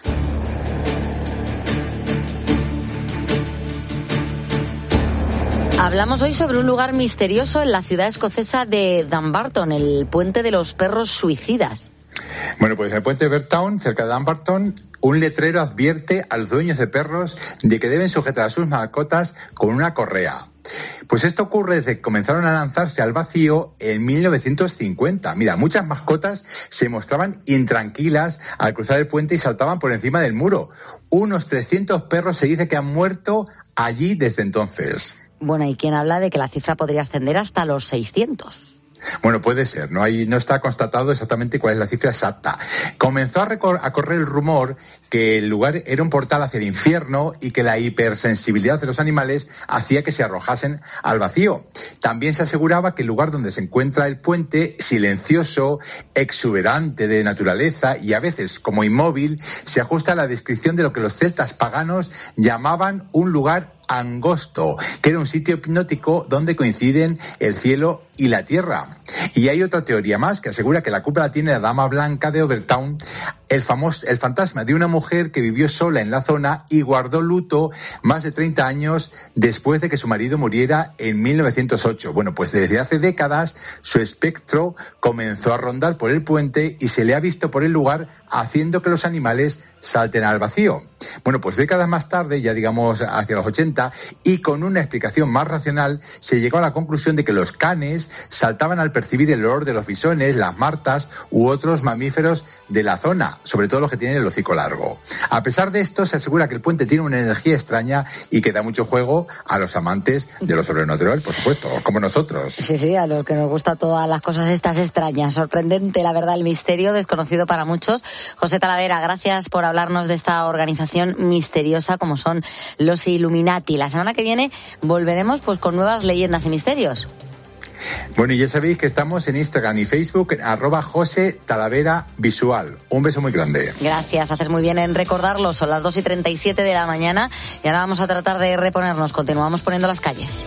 Hablamos hoy sobre un lugar misterioso en la ciudad escocesa de Dumbarton, el puente de los perros suicidas. Bueno, pues en el puente de Bertown, cerca de Dumbarton, un letrero advierte a los dueños de perros de que deben sujetar a sus mascotas con una correa. Pues esto ocurre desde que comenzaron a lanzarse al vacío en mil novecientos cincuenta. Mira, muchas mascotas se mostraban intranquilas al cruzar el puente y saltaban por encima del muro. Unos trescientos perros se dice que han muerto allí desde entonces. Bueno, hay quien habla de que la cifra podría ascender hasta los seiscientos. Bueno, puede ser, no hay, no está constatado exactamente cuál es la cifra exacta. Comenzó a, recor- a correr el rumor que el lugar era un portal hacia el infierno y que la hipersensibilidad de los animales hacía que se arrojasen al vacío. También se aseguraba que el lugar donde se encuentra el puente, silencioso, exuberante de naturaleza y a veces como inmóvil, se ajusta a la descripción de lo que los celtas paganos llamaban un lugar angosto, que era un sitio hipnótico donde coinciden el cielo y la tierra. Y hay otra teoría más que asegura que la culpa la tiene la dama blanca de Overtown, el famoso, el fantasma de una mujer que vivió sola en la zona y guardó luto más de treinta años después de que su marido muriera en mil novecientos ocho. Bueno, pues desde hace décadas su espectro comenzó a rondar por el puente y se le ha visto por el lugar haciendo que los animales salten al vacío. Bueno, pues décadas más tarde, ya digamos hacia los ochenta, y con una explicación más racional, se llegó a la conclusión de que los canes saltaban al percibir el olor de los bisones, las martas u otros mamíferos de la zona, sobre todo los que tienen el hocico largo. A pesar de esto, se asegura que el puente tiene una energía extraña y que da mucho juego a los amantes de lo sobrenatural, por supuesto, como nosotros. Sí, sí, a los que nos gustan todas las cosas estas extrañas. Sorprendente, la verdad, el misterio desconocido para muchos. José Talavera, gracias por hablarnos de esta organización misteriosa como son los Illuminati. La semana que viene volveremos pues con nuevas leyendas y misterios. Bueno, y ya sabéis que estamos en Instagram y Facebook, arroba José Talavera Visual. Un beso muy grande. Gracias, haces muy bien en recordarlo. Son las dos y treinta y siete de la mañana y ahora vamos a tratar de reponernos. Continuamos poniendo las calles.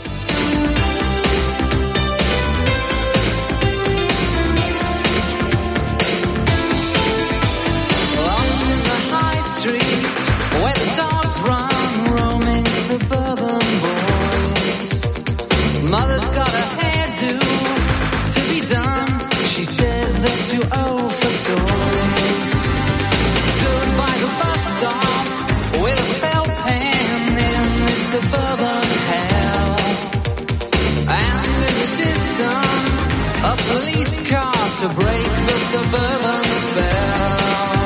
Mother's got a hairdo to be done. She says they're too old for toys. Stood by the bus stop with a felt pen in this suburban hell. And in the distance, a police car to break the suburban spell.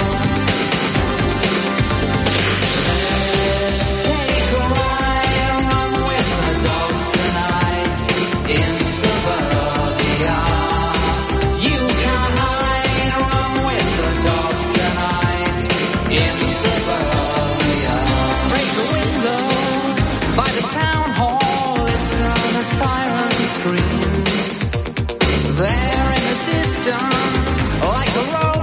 Let's take a ride, run with the dogs tonight. In suburbia, you can't hide. Run with the dogs tonight. In suburbia, break a window by the town hall. Listen, a siren screams. There in the distance, like a road.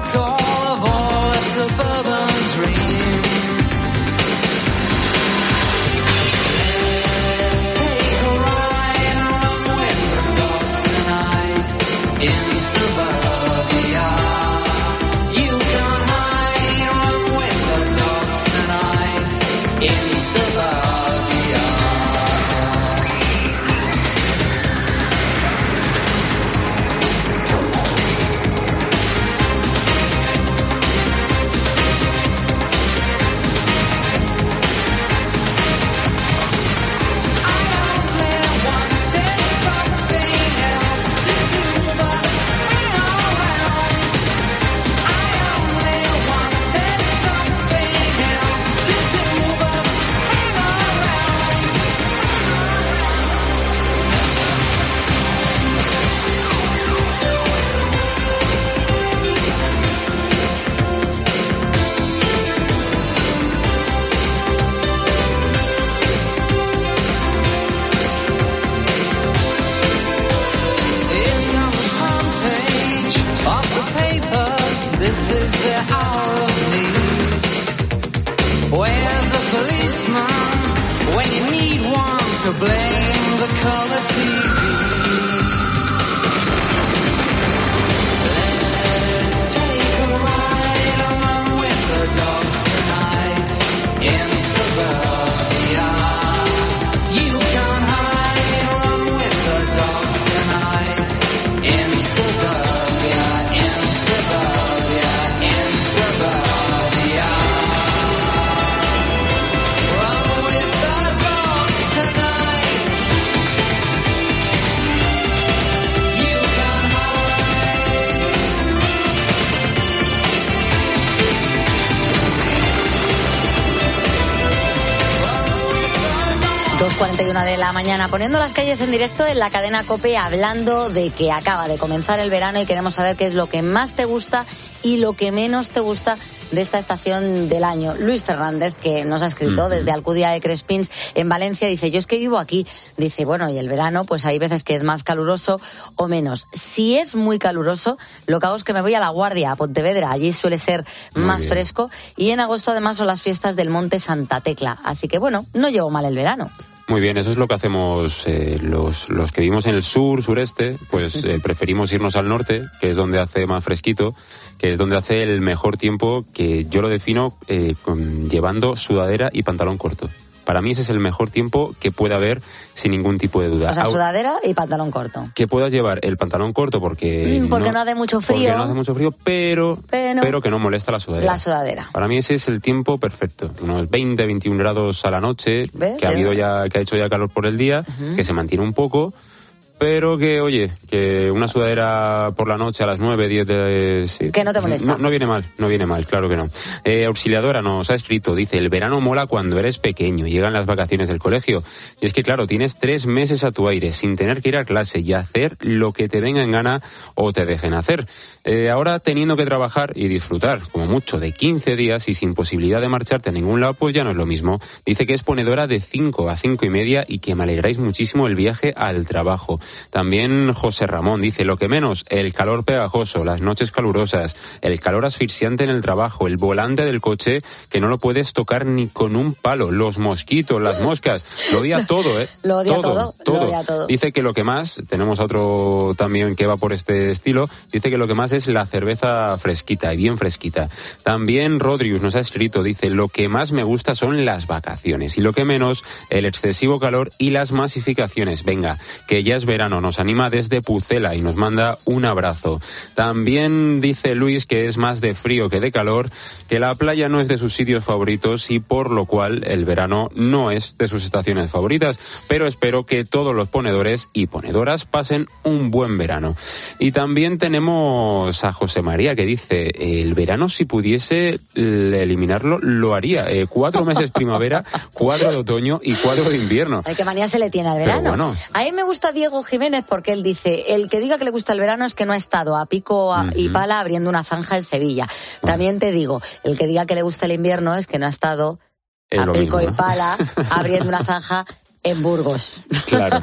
cuarenta y una de la mañana, poniendo las calles en directo en la cadena COPE, hablando de que acaba de comenzar el verano y queremos saber qué es lo que más te gusta y lo que menos te gusta de esta estación del año. Luis Fernández, que nos ha escrito uh-huh. desde Alcudia de Crespins, en Valencia, dice, yo es que vivo aquí. Dice, bueno, y el verano, pues hay veces que es más caluroso o menos. Si es muy caluroso, lo que hago es que me voy a La Guardia, a Pontevedra, allí suele ser muy más bien. Fresco, y en agosto además son las fiestas del Monte Santa Tecla, así que bueno, no llevo mal el verano. Muy bien, eso es lo que hacemos eh, los, los que vivimos en el sur, sureste, pues eh, preferimos irnos al norte, que es donde hace más fresquito, que es donde hace el mejor tiempo, que yo lo defino eh, con, llevando sudadera y pantalón corto. Para mí ese es el mejor tiempo que puede haber sin ningún tipo de duda. O sea, sudadera y pantalón corto. Que puedas llevar el pantalón corto porque... Mm, porque no, no hace mucho frío. Porque no hace mucho frío, pero, pero, pero que no molesta la sudadera. La sudadera. Para mí ese es el tiempo perfecto. Unos veinte, veintiún grados a la noche, ¿ves? que ha habido ya, que ha hecho ya calor por el día, uh-huh. que se mantiene un poco... Pero que, oye, que una sudadera por la noche a las nueve, diez de... Sí, que no te molesta. No, no viene mal, no viene mal, claro que no. Eh, Auxiliadora nos ha escrito, dice, el verano mola cuando eres pequeño, llegan las vacaciones del colegio. Y es que, claro, tienes tres meses a tu aire, sin tener que ir a clase y hacer lo que te venga en gana o te dejen hacer. Eh, ahora, teniendo que trabajar y disfrutar, como mucho, de quince días y sin posibilidad de marcharte a ningún lado, pues ya no es lo mismo. Dice que es ponedora de cinco a cinco y media y que me alegráis muchísimo el viaje al trabajo. También José Ramón dice, lo que menos, el calor pegajoso, las noches calurosas, el calor asfixiante en el trabajo, el volante del coche que no lo puedes tocar ni con un palo, los mosquitos, las moscas, lo odia todo, ¿eh? Lo odia todo, todo, todo. Lo odia todo. Dice que lo que más, tenemos otro también que va por este estilo, dice que lo que más es la cerveza fresquita y bien fresquita. También Rodrius nos ha escrito, dice, lo que más me gusta son las vacaciones y lo que menos, el excesivo calor y las masificaciones. Venga, que ya es verano, nos anima desde Pucela y nos manda un abrazo. También dice Luis que es más de frío que de calor, que la playa no es de sus sitios favoritos y por lo cual el verano no es de sus estaciones favoritas, pero espero que todos los ponedores y ponedoras pasen un buen verano. Y también tenemos a José María que dice, el verano si pudiese eliminarlo lo haría. Eh, cuatro meses primavera, cuatro de otoño y cuatro de invierno. Ay, qué manía se le tiene al verano. Pero bueno. A mí me gusta Diego Jiménez porque él dice, el que diga que le gusta el verano es que no ha estado a pico a, uh-huh. y pala abriendo una zanja en Sevilla. Uh-huh. También te digo, el que diga que le gusta el invierno es que no ha estado es a pico mismo, ¿no? y pala abriendo una zanja en Burgos. Claro.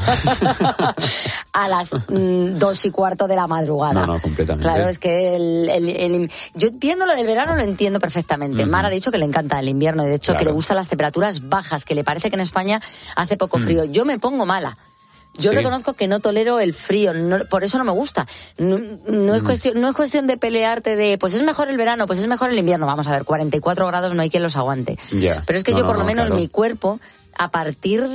A las mm, dos y cuarto de la madrugada. No, no, completamente. Claro, es que el, el, el, yo entiendo lo del verano, lo entiendo perfectamente. Uh-huh. Mar ha dicho que le encanta el invierno y de hecho claro. que le gustan las temperaturas bajas, que le parece que en España hace poco frío. Uh-huh. Yo me pongo mala. Yo sí. reconozco que no tolero el frío, no, por eso no me gusta. No, no, es mm. cuestión, no es cuestión de pelearte de, pues es mejor el verano, pues es mejor el invierno. Vamos a ver, cuarenta y cuatro grados no hay quien los aguante. Yeah. Pero es que no, yo por no, lo menos claro. mi cuerpo, a partir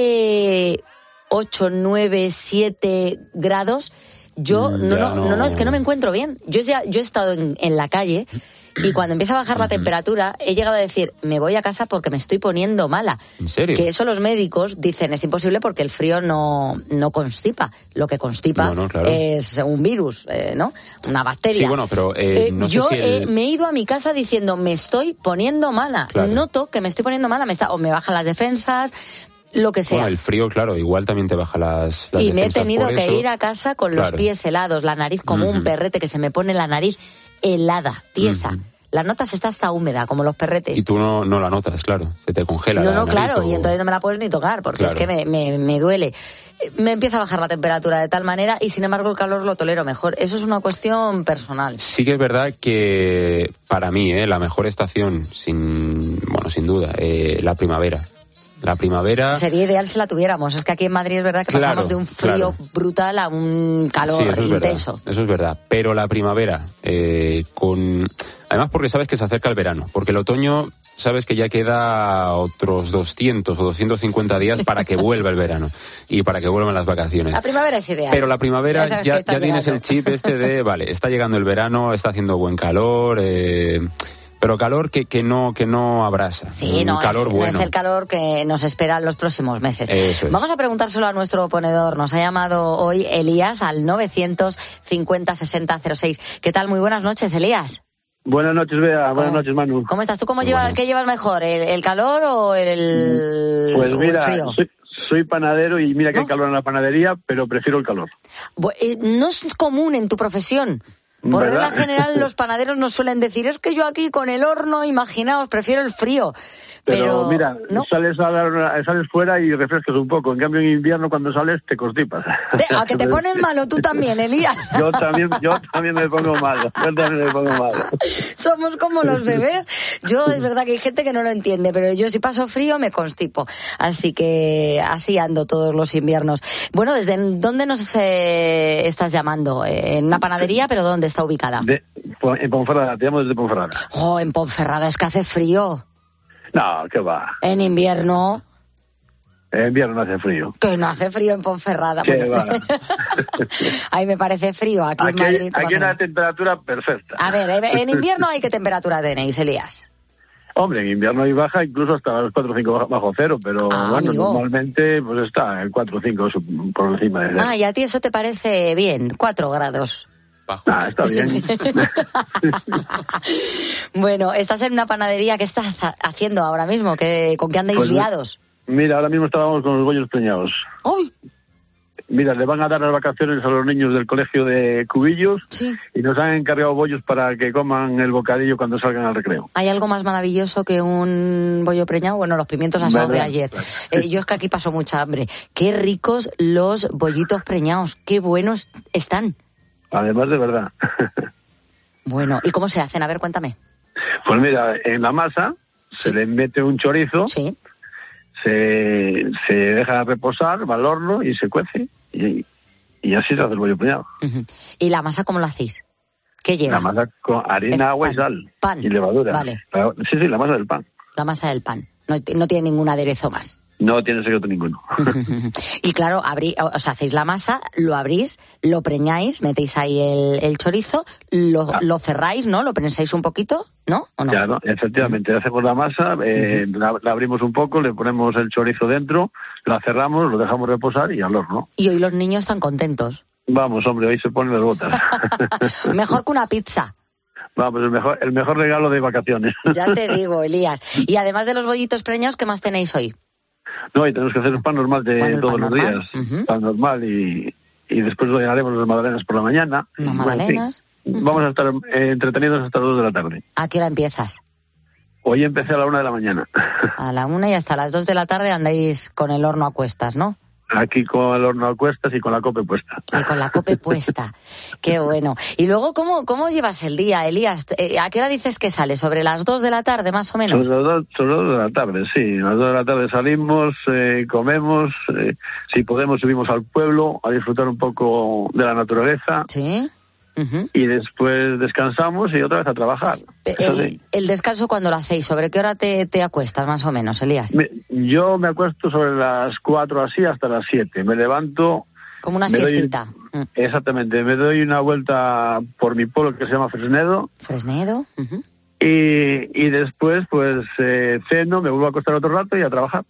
de ocho, nueve, siete grados, yo no, no, no, no, es que no me encuentro bien. Yo ya, yo he estado en, en la calle y cuando empieza a bajar la temperatura he llegado a decir, me voy a casa porque me estoy poniendo mala. ¿En serio? Que eso los médicos dicen, es imposible porque el frío no, no constipa. Lo que constipa no, no, claro. es un virus, eh, ¿no? Una bacteria. Sí, bueno, pero eh, no eh, yo sé si el... eh, me he ido a mi casa diciendo, me estoy poniendo mala. Claro. Noto que me estoy poniendo mala, me está, o me bajan las defensas, lo que sea. Bueno, el frío, claro, igual también te baja las, las y me he defensas tenido por que eso. ir a casa con los claro. pies helados, la nariz como uh-huh. un perrete, que se me pone la nariz helada, tiesa. Uh-huh. La notas está hasta húmeda, como los perretes. Y tú no, no la notas, claro, se te congela No, la no, nariz claro, o... y entonces no me la puedes ni tocar, porque claro. es que me, me, me duele. Me empieza a bajar la temperatura de tal manera y sin embargo el calor lo tolero mejor. Eso es una cuestión personal. Sí que es verdad que para mí, eh, la mejor estación, sin bueno, sin duda, eh, la primavera. La primavera... Sería ideal si la tuviéramos. Es que aquí en Madrid es verdad que claro, pasamos de un frío claro. brutal a un calor sí, eso es intenso. Verdad, eso es verdad. Pero la primavera, eh, con... Además porque sabes que se acerca el verano. Porque el otoño, sabes que ya queda otros doscientos o doscientos cincuenta días para que vuelva el verano. Y para que vuelvan las vacaciones. La primavera es ideal. Pero la primavera ya, ya, ya tienes el chip este de... Vale, está llegando el verano, está haciendo buen calor... Eh, pero calor que, que no que no abrasa. Sí, un no, calor es, bueno. no es el calor que nos espera en los próximos meses. Eso es. Vamos a preguntárselo a nuestro ponedor. Nos ha llamado hoy Elías al novecientos cincuenta sesenta cero seis. ¿Qué tal? Muy buenas noches, Elías. Buenas noches, Bea. Buenas noches, Manu. ¿Cómo estás? ¿Tú cómo llevas, qué llevas mejor? ¿El, el calor o el, pues mira, o el frío? Soy, soy panadero y mira que ¿No? hay calor en la panadería, pero prefiero el calor. Bu- eh, No es común en tu profesión. Por ¿Verdad? regla general, los panaderos nos suelen decir, es que yo aquí con el horno, imaginaos, prefiero el frío. Pero, Pero, mira, ¿no? sales, a dar- sales fuera y refrescas un poco. En cambio, en invierno, cuando sales, te constipas. Te- a que te pones malo tú también, Elías. Yo también, yo también me pongo malo. Yo también me pongo malo. Somos como los bebés. Yo, es verdad que hay gente que no lo entiende, pero yo si paso frío me constipo. Así que así ando todos los inviernos. Bueno, ¿desde dónde nos eh, estás llamando? Eh, En una panadería, pero ¿dónde está ubicada? De, en Ponferrada, te llamo desde Ponferrada. Oh, en Ponferrada, es que hace frío. No, ¿qué va? En invierno, En invierno no hace frío. que no hace frío en Ponferrada. ¿Qué Bueno, va? ahí me parece frío, aquí, Aquí, en hay- Madrid. aquí hay imagino. una temperatura perfecta. A ver, en invierno ¿hay qué temperatura tenéis, Elías? Hombre, en invierno hay baja incluso hasta los cuatro o cinco bajo, bajo cero, pero Ah, bueno, amigo. normalmente pues está en cuatro o cinco por encima de cero. Ah, y a ti eso te parece bien, cuatro grados. Ah, está bien. Bueno, estás en una panadería, ¿qué estás ha- haciendo ahora mismo? ¿Qué, ¿Con qué andáis Pues, liados? Mira, ahora mismo estábamos con los bollos preñados. ¡Ay! Mira, le van a dar las vacaciones a los niños del colegio de Cubillos Sí. y nos han encargado bollos para que coman el bocadillo cuando salgan al recreo. ¿Hay algo más maravilloso que un bollo preñado? Bueno, los pimientos asados de ¿Verdad? ayer. Eh, yo es que aquí paso mucha hambre. Qué ricos los bollitos preñados, qué buenos están. Además, de verdad. Bueno, ¿y cómo se hacen? A ver, cuéntame. Pues mira, en la masa se le mete un chorizo, Sí. se, se deja reposar, va al horno y se cuece. Y, y así se hace el bollo preñado. Ujú. ¿Y la masa cómo la hacéis? ¿Qué lleva? La masa con harina, El agua y pan. sal. Pan. Y levadura. Vale. La- Sí, sí, la masa del pan. La masa del pan. No, no tiene ningún aderezo más. No tiene secreto ninguno. Y claro, abrí, o sea, hacéis la masa, lo abrís, lo preñáis, metéis ahí el, el chorizo, lo, Ah. lo cerráis, ¿no? Lo prensáis un poquito, ¿no? ¿O no? Ya, ¿no? Efectivamente, hacemos la masa, eh, la, la abrimos un poco, le ponemos el chorizo dentro, la cerramos, lo dejamos reposar y al horno. Y hoy los niños están contentos. Vamos, hombre, hoy se ponen las botas. Mejor que una pizza. Vamos, el mejor, el mejor regalo de vacaciones. Ya te digo, Elías. Y además de los bollitos preñados, ¿qué más tenéis hoy? No, y tenemos que hacer el pan normal de Pan, el todos pan los normal. días. Ujú. Pan normal y, y después lo haremos las magdalenas por la mañana. Las Bueno, en fin, magdalenas. vamos a estar eh, entretenidos hasta las dos de la tarde. ¿A qué hora empiezas? Hoy empecé a la una de la mañana. A la una y hasta las dos de la tarde andáis con el horno a cuestas, ¿no? Aquí con el horno a cuestas y con la cope puesta. Y con la cope puesta. Qué bueno. Y luego, ¿cómo, cómo llevas el día, Elías? Eh, ¿A qué hora dices que sale? ¿Sobre las dos de la tarde, más o menos? Sobre las dos, sobre las dos de la tarde, sí. A las dos de la tarde salimos, eh, comemos, eh, si podemos subimos al pueblo a disfrutar un poco de la naturaleza. Sí. Ujú. Y después descansamos y otra vez a trabajar. Eh, Eso El, sí. el descanso, ¿cuándo lo hacéis? ¿Sobre qué hora te, te acuestas, más o menos, Elías? Me- yo me acuesto sobre las cuatro así hasta las siete. Me levanto. Como una me doy- siestita. Mm. Exactamente. Me doy una vuelta por mi pueblo que se llama Fresnedo. Fresnedo. Ujú. Y, y después, pues, eh, ceno, me vuelvo a acostar otro rato y a trabajar.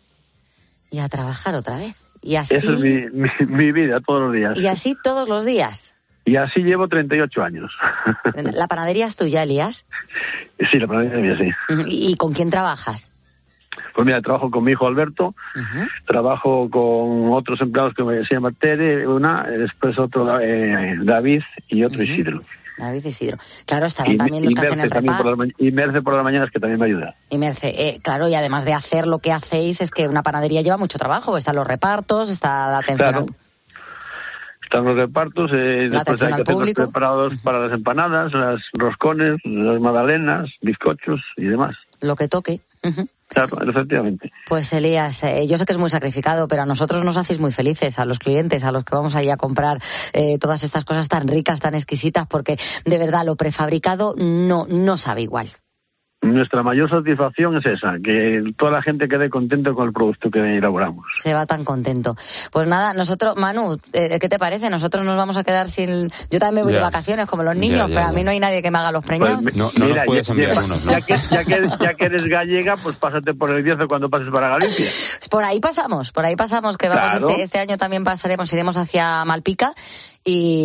Y a trabajar otra vez. Y así, Esa es mi, mi, mi vida todos los días. y así todos los días. Y así llevo treinta y ocho años. La panadería es tuya, Elías. Sí, la panadería sí. ¿Y, y con quién trabajas? Pues mira, trabajo con mi hijo Alberto, Ujú. trabajo con otros empleados que me- se llama Tere, una, después otro eh, David y otro Isidro. David Isidro. Claro, estarán Y, también los y que hacen Merce el también por reparto. las ma- y Merce por las mañanas que también me ayuda. Y Merce, eh, claro, y además de hacer lo que hacéis, es que una panadería lleva mucho trabajo. Están los repartos, está la atención Claro. al- Están los repartos, eh, La después atención hay al que hacer los público. preparados para las empanadas, las roscones, las magdalenas, bizcochos y demás. lo que toque. Ujú. Claro, efectivamente. Pues Elías, eh, yo sé que es muy sacrificado, pero a nosotros nos hacéis muy felices, a los clientes, a los que vamos ahí a comprar eh, todas estas cosas tan ricas, tan exquisitas, porque de verdad lo prefabricado no, no sabe igual. Nuestra mayor satisfacción es esa, que toda la gente quede contento con el producto que elaboramos. Se va tan contento. Pues nada, nosotros, Manu, eh, ¿qué te parece? Nosotros nos vamos a quedar sin... Yo también me voy Ya. de vacaciones como los niños, Ya, ya, pero a ya. mí no hay nadie que me haga los preñados. Pues, No, no mira, nos puedes ya- enviar ya, unos, ¿no? ya que, ya, que, ya que eres gallega, pues pásate por el Bierzo cuando pases para Galicia. Por ahí pasamos, por ahí pasamos, que vamos Claro. este, este año también pasaremos, iremos hacia Malpica y, mm,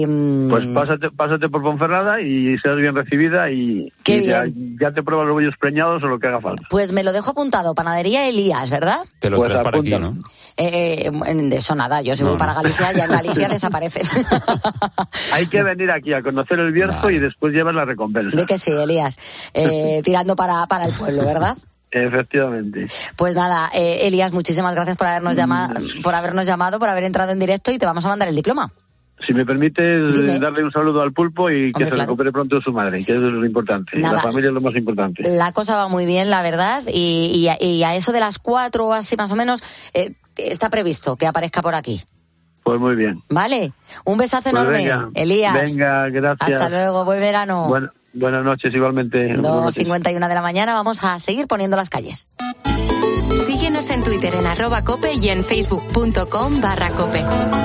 Pues pásate, pásate por Ponferrada y seas bien recibida y, Qué y ya, bien. ya te pruebas los bollos preñados o lo que haga falta. Pues me lo dejo apuntado, Panadería Elías, ¿verdad? Te los Pues traes para aquí, apunta. ¿no? Eh, eh, de eso nada, yo si voy No, para no. Galicia, ya en Galicia desaparecen. Hay que venir aquí a conocer el Bierzo Vale. y después llevas la recompensa. De que sí, Elías. Eh, tirando para, para el pueblo, ¿verdad? Efectivamente. Pues nada, eh, Elías, muchísimas gracias por habernos, llama, por habernos llamado, por haber entrado en directo y te vamos a mandar el diploma. Si me permites Dime. darle un saludo al pulpo y que Hombre, se claro. recupere pronto su madre, que eso es lo importante. Nada. La familia es lo más importante. La cosa va muy bien, la verdad, y, y, a, y a eso de las cuatro o así más o menos, eh, está previsto que aparezca por aquí. Pues muy bien. ¿Vale? Un besazo Pues enorme, venga, Elías. Venga, gracias. Hasta luego, buen verano. Bueno, buenas noches igualmente. Buenas dos noches. cincuenta y una de la mañana, vamos a seguir poniendo las calles. Síguenos en Twitter en arroba cope y en facebook.com barra cope.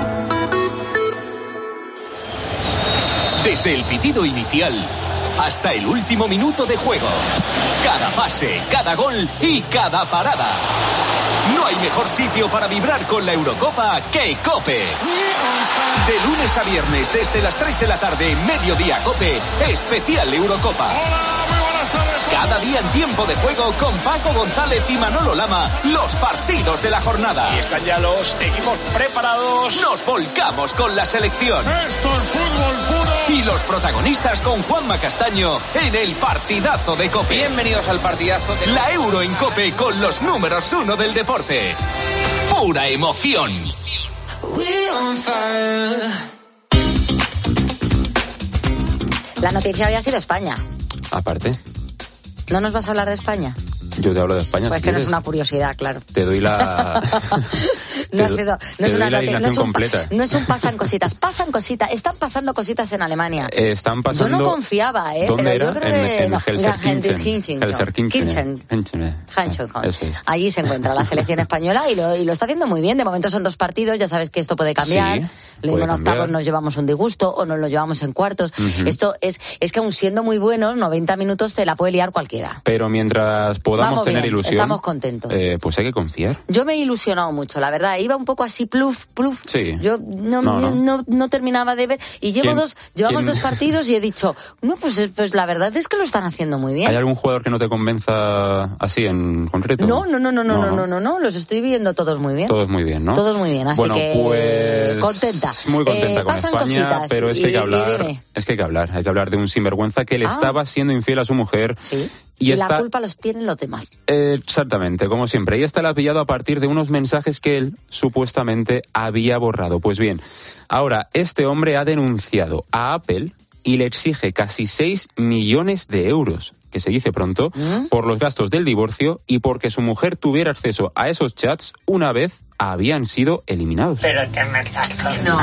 Desde el pitido inicial hasta el último minuto de juego. Cada pase, cada gol y cada parada. No hay mejor sitio para vibrar con la Eurocopa que COPE. De lunes a viernes desde las tres de la tarde, Mediodía COPE, especial Eurocopa. Cada día en tiempo de juego con Paco González y Manolo Lama, los partidos de la jornada. Y están ya los equipos preparados. Nos volcamos con la selección. Esto es fútbol puro. Y los protagonistas con Juanma Castaño en el partidazo de COPE. Bienvenidos al partidazo de La Euro en COPE con los números uno del deporte. Pura emoción. La noticia hoy ha sido España. Aparte, ¿No nos vas a hablar de España? yo te hablo de España. Pues si que no es quieres. una curiosidad, claro. Te doy la... No, ha Te do- sido, te no, es doy una la noti- no, es alineación un, pa- completa. no es un pasan cositas, pasan cositas, están pasando cositas en Alemania. Eh, están pasando... Yo no confiaba, ¿eh? ¿Dónde pero era? yo creo en, que en no. Helsinki. Helsinki. Helsinki. Kitchen. Eso es. Allí se encuentra la selección española y lo, y lo está haciendo muy bien. De momento son dos partidos, ya sabes que esto puede cambiar. Sí, lo mismo puede en octavos cambiar. nos llevamos un disgusto o nos lo llevamos en cuartos. Ujú. Esto es, es que aun siendo muy buenos, noventa minutos te la puede liar cualquiera. Pero mientras podamos Vamos tener bien, ilusión... estamos contentos. eh, pues hay que confiar. Yo me he ilusionado mucho, la verdad. Iba un poco así, pluf, pluf. Sí. Yo no, No, no. no. no, no terminaba de ver. Y llevo ¿Quién- dos, llevamos quién- dos partidos y he dicho, no, pues, pues la verdad es que lo están haciendo muy bien. ¿Hay algún jugador que no te convenza así en concreto? No, no, no, no, no, No, no, no. no, no, no, los estoy viendo todos muy bien. Todos muy bien, ¿no? Todos muy bien, así bueno, que pues, contenta. Muy contenta Eh, con pasan España, cositas pero es que hay y- que y hablar, dime. es que hay que hablar, hay que hablar de un sinvergüenza que le Ah. estaba siendo infiel a su mujer. Sí. Y, Y está la culpa los tienen los demás. eh, exactamente, como siempre. Y esta la ha pillado a partir de unos mensajes que él supuestamente había borrado. Pues bien, ahora este hombre ha denunciado a Apple y le exige casi seis millones de euros, que se dice pronto, ¿Mm? por los gastos del divorcio y porque su mujer tuviera acceso a esos chats una vez habían sido eliminados. Pero que me estás diciendo.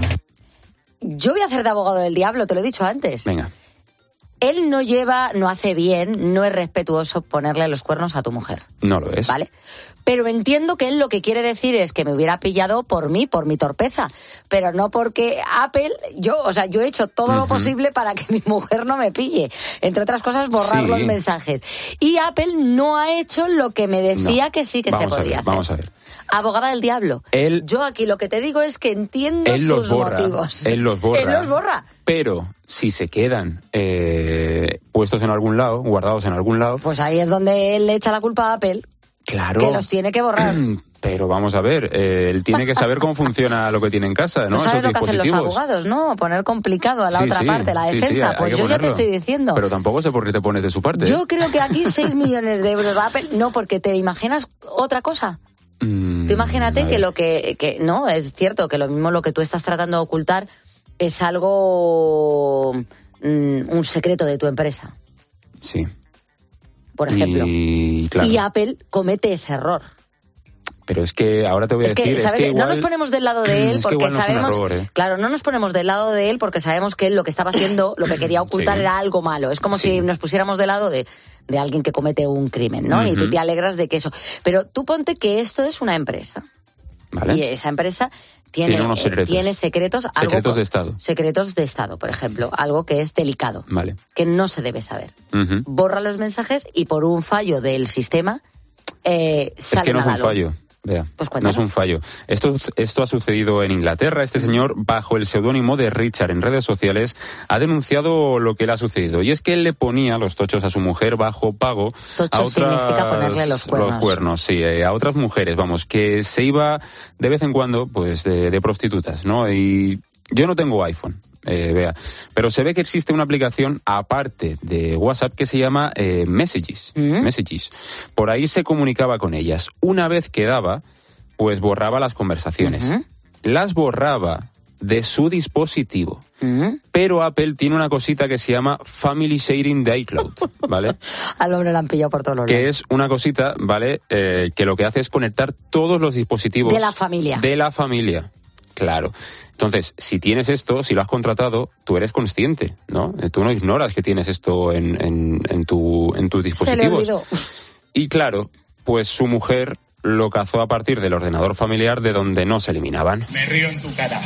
Yo voy a hacer de abogado del diablo, te lo he dicho antes. Venga. Él no lleva, no hace bien, no es respetuoso ponerle los cuernos a tu mujer. No lo es. ¿Vale? Pero entiendo que él lo que quiere decir es que me hubiera pillado por mí, por mi torpeza, pero no porque Apple, yo, o sea, yo he hecho todo lo Ujú. posible para que mi mujer no me pille. Entre otras cosas, borrar Sí. los mensajes. Y Apple no ha hecho lo que me decía No. que sí que Vamos se a podía ver, hacer. Vamos a ver. Abogada del diablo. Él- Yo aquí lo que te digo es que entiendo Él los sus borra. motivos. Él los borra. Él los borra. Pero si se quedan eh, puestos en algún lado, guardados en algún lado, Pues ahí es donde él le echa la culpa a Apple, claro. que los tiene que borrar. Pero vamos a ver, eh, él tiene que saber cómo funciona lo que tiene en casa, ¿no? Tú sabes Esos lo que hacen los dispositivos. abogados, ¿no? Poner complicado a la Sí, otra sí, parte, la sí, sí, defensa. hay pues que yo ya te ponerlo. estoy diciendo. Pero tampoco sé por qué te pones de su parte. ¿eh? Yo creo que aquí seis millones de euros va a Apple. No, porque te imaginas otra cosa. Mm, Tú imagínate a que ver. lo que, que... No, es cierto que lo mismo lo que tú estás tratando de ocultar es algo... mm, un secreto de tu empresa, Sí. por ejemplo. Y, claro, Y Apple comete ese error. pero es que ahora te voy a Es que, decir, ¿sabes? es que igual, no nos ponemos del lado de él es que porque igual no es un sabemos, error, ¿eh? claro, no nos ponemos del lado de él porque sabemos que él lo que estaba haciendo, lo que quería ocultar Sí. era algo malo. Es como Sí. si nos pusiéramos del lado de, de alguien que comete un crimen, ¿no? Y tú Ujú. te alegras de que eso. Pero tú ponte que esto es una empresa. ¿Vale? Y esa empresa tiene, Tiene unos eh, secretos. tiene secretos, algo Secretos co- de Estado. secretos de Estado, por ejemplo, algo que es delicado, Vale. que no se debe saber. Ujú. Borra los mensajes y por un fallo del sistema eh, Es salen que no a es la un luz. fallo. Vea, Pues no es un fallo. Esto, esto ha sucedido en Inglaterra. Este señor, bajo el seudónimo de Richard en redes sociales, ha denunciado lo que le ha sucedido. Y es que él le ponía los tochos a su mujer bajo pago Tocho a otras... significa ponerle los cuernos. Los cuernos, sí, eh, a otras mujeres, vamos, que se iba de vez en cuando, pues, de, de prostitutas, ¿no? Y yo no tengo iPhone. Eh, vea. Pero se ve que existe una aplicación aparte de WhatsApp que se llama eh, Messages. ¿Mm? Messages. Por ahí se comunicaba con ellas. Una vez que daba, pues borraba las conversaciones. Uh-huh. Las borraba de su dispositivo. Uh-huh. Pero Apple tiene una cosita que se llama Family Sharing de iCloud, ¿vale? Al hombre lo han pillado por todos los lados. Que es una cosita, ¿vale? Eh, que lo que hace es conectar todos los dispositivos. De la familia. De la familia. Claro. Entonces, si tienes esto, si lo has contratado, tú eres consciente, ¿no? Tú no ignoras que tienes esto en, en, en, tu, en tus dispositivos. Se le olvidó. Y claro, pues su mujer lo cazó a partir del ordenador familiar de donde no se eliminaban. Me río en tu cara.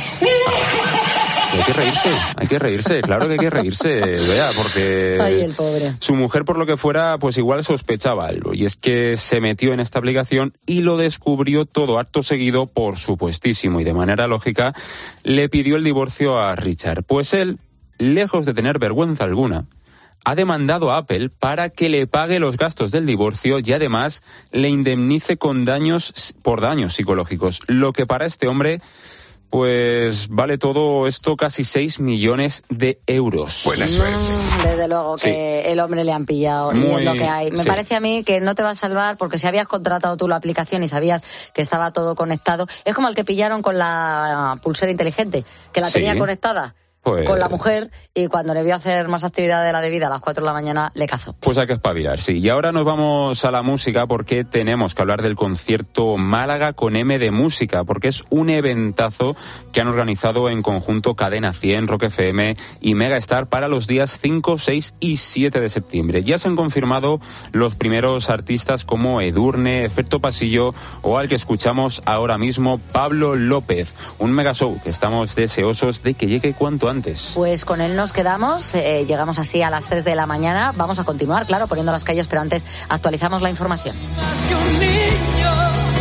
Hay que reírse, hay que reírse, claro que hay que reírse, vea, porque Ay, el pobre. Su mujer, por lo que fuera, pues igual sospechaba algo, y es que se metió en esta aplicación y lo descubrió todo acto seguido, por supuestísimo, y de manera lógica, le pidió el divorcio a Richard. Pues él, lejos de tener vergüenza alguna, ha demandado a Apple para que le pague los gastos del divorcio y además le indemnice con daños por daños psicológicos, lo que para este hombre... Pues vale todo esto casi seis millones de euros. Buena suerte. Mm, desde luego que sí. El hombre le han pillado. Muy, y es lo que hay. Me sí. parece a mí que no te va a salvar porque si habías contratado tú la aplicación y sabías que estaba todo conectado, es como el que pillaron con la pulsera inteligente, que la sí. tenía conectada. Pues... con la mujer, y cuando le vio hacer más actividad de la debida a las cuatro de la mañana, le cazó. Pues hay que espabilar, sí. Y ahora nos vamos a la música porque tenemos que hablar del concierto Málaga con M de Música, porque es un eventazo que han organizado en conjunto Cadena cien, Rock F M y Mega Star para los días cinco, seis y siete de septiembre. Ya se han confirmado los primeros artistas como Edurne, Efecto Pasillo o al que escuchamos ahora mismo, Pablo López. Un mega show que estamos deseosos de que llegue cuanto antes. Antes. Pues con él nos quedamos, eh, llegamos así a las tres de la mañana, vamos a continuar, claro, poniendo las calles, pero antes actualizamos la información. Más que un niño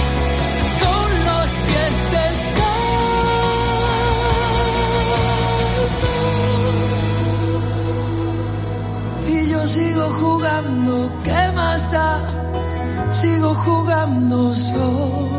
con los pies descalzos. Y yo sigo jugando, ¿qué más da? Sigo jugando solo.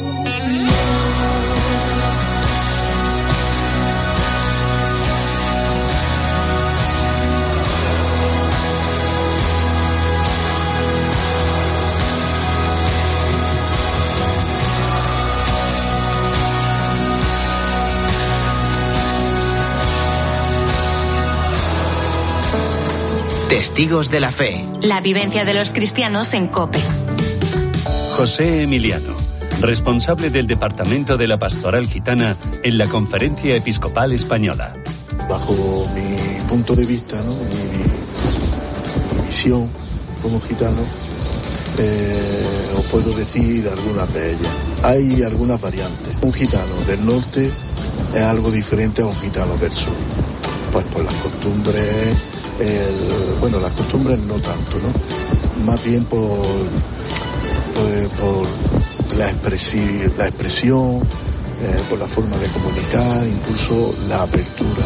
Testigos de la Fe. La vivencia de los cristianos en COPE. José Emiliano, responsable del Departamento de la Pastoral Gitana en la Conferencia Episcopal Española. Bajo mi punto de vista, ¿no? mi, mi, mi visión como gitano, eh, os puedo decir algunas de ellas. Hay algunas variantes. Un gitano del norte es algo diferente a un gitano del sur. Pues por las costumbres... El, bueno, las costumbres no tanto, ¿no? Más bien por, por, por la, expresi, la expresión, eh, por la forma de comunicar, incluso la apertura.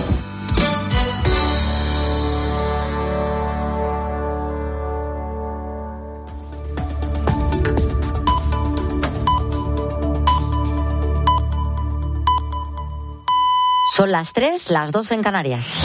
Son las tres, las dos en Canarias.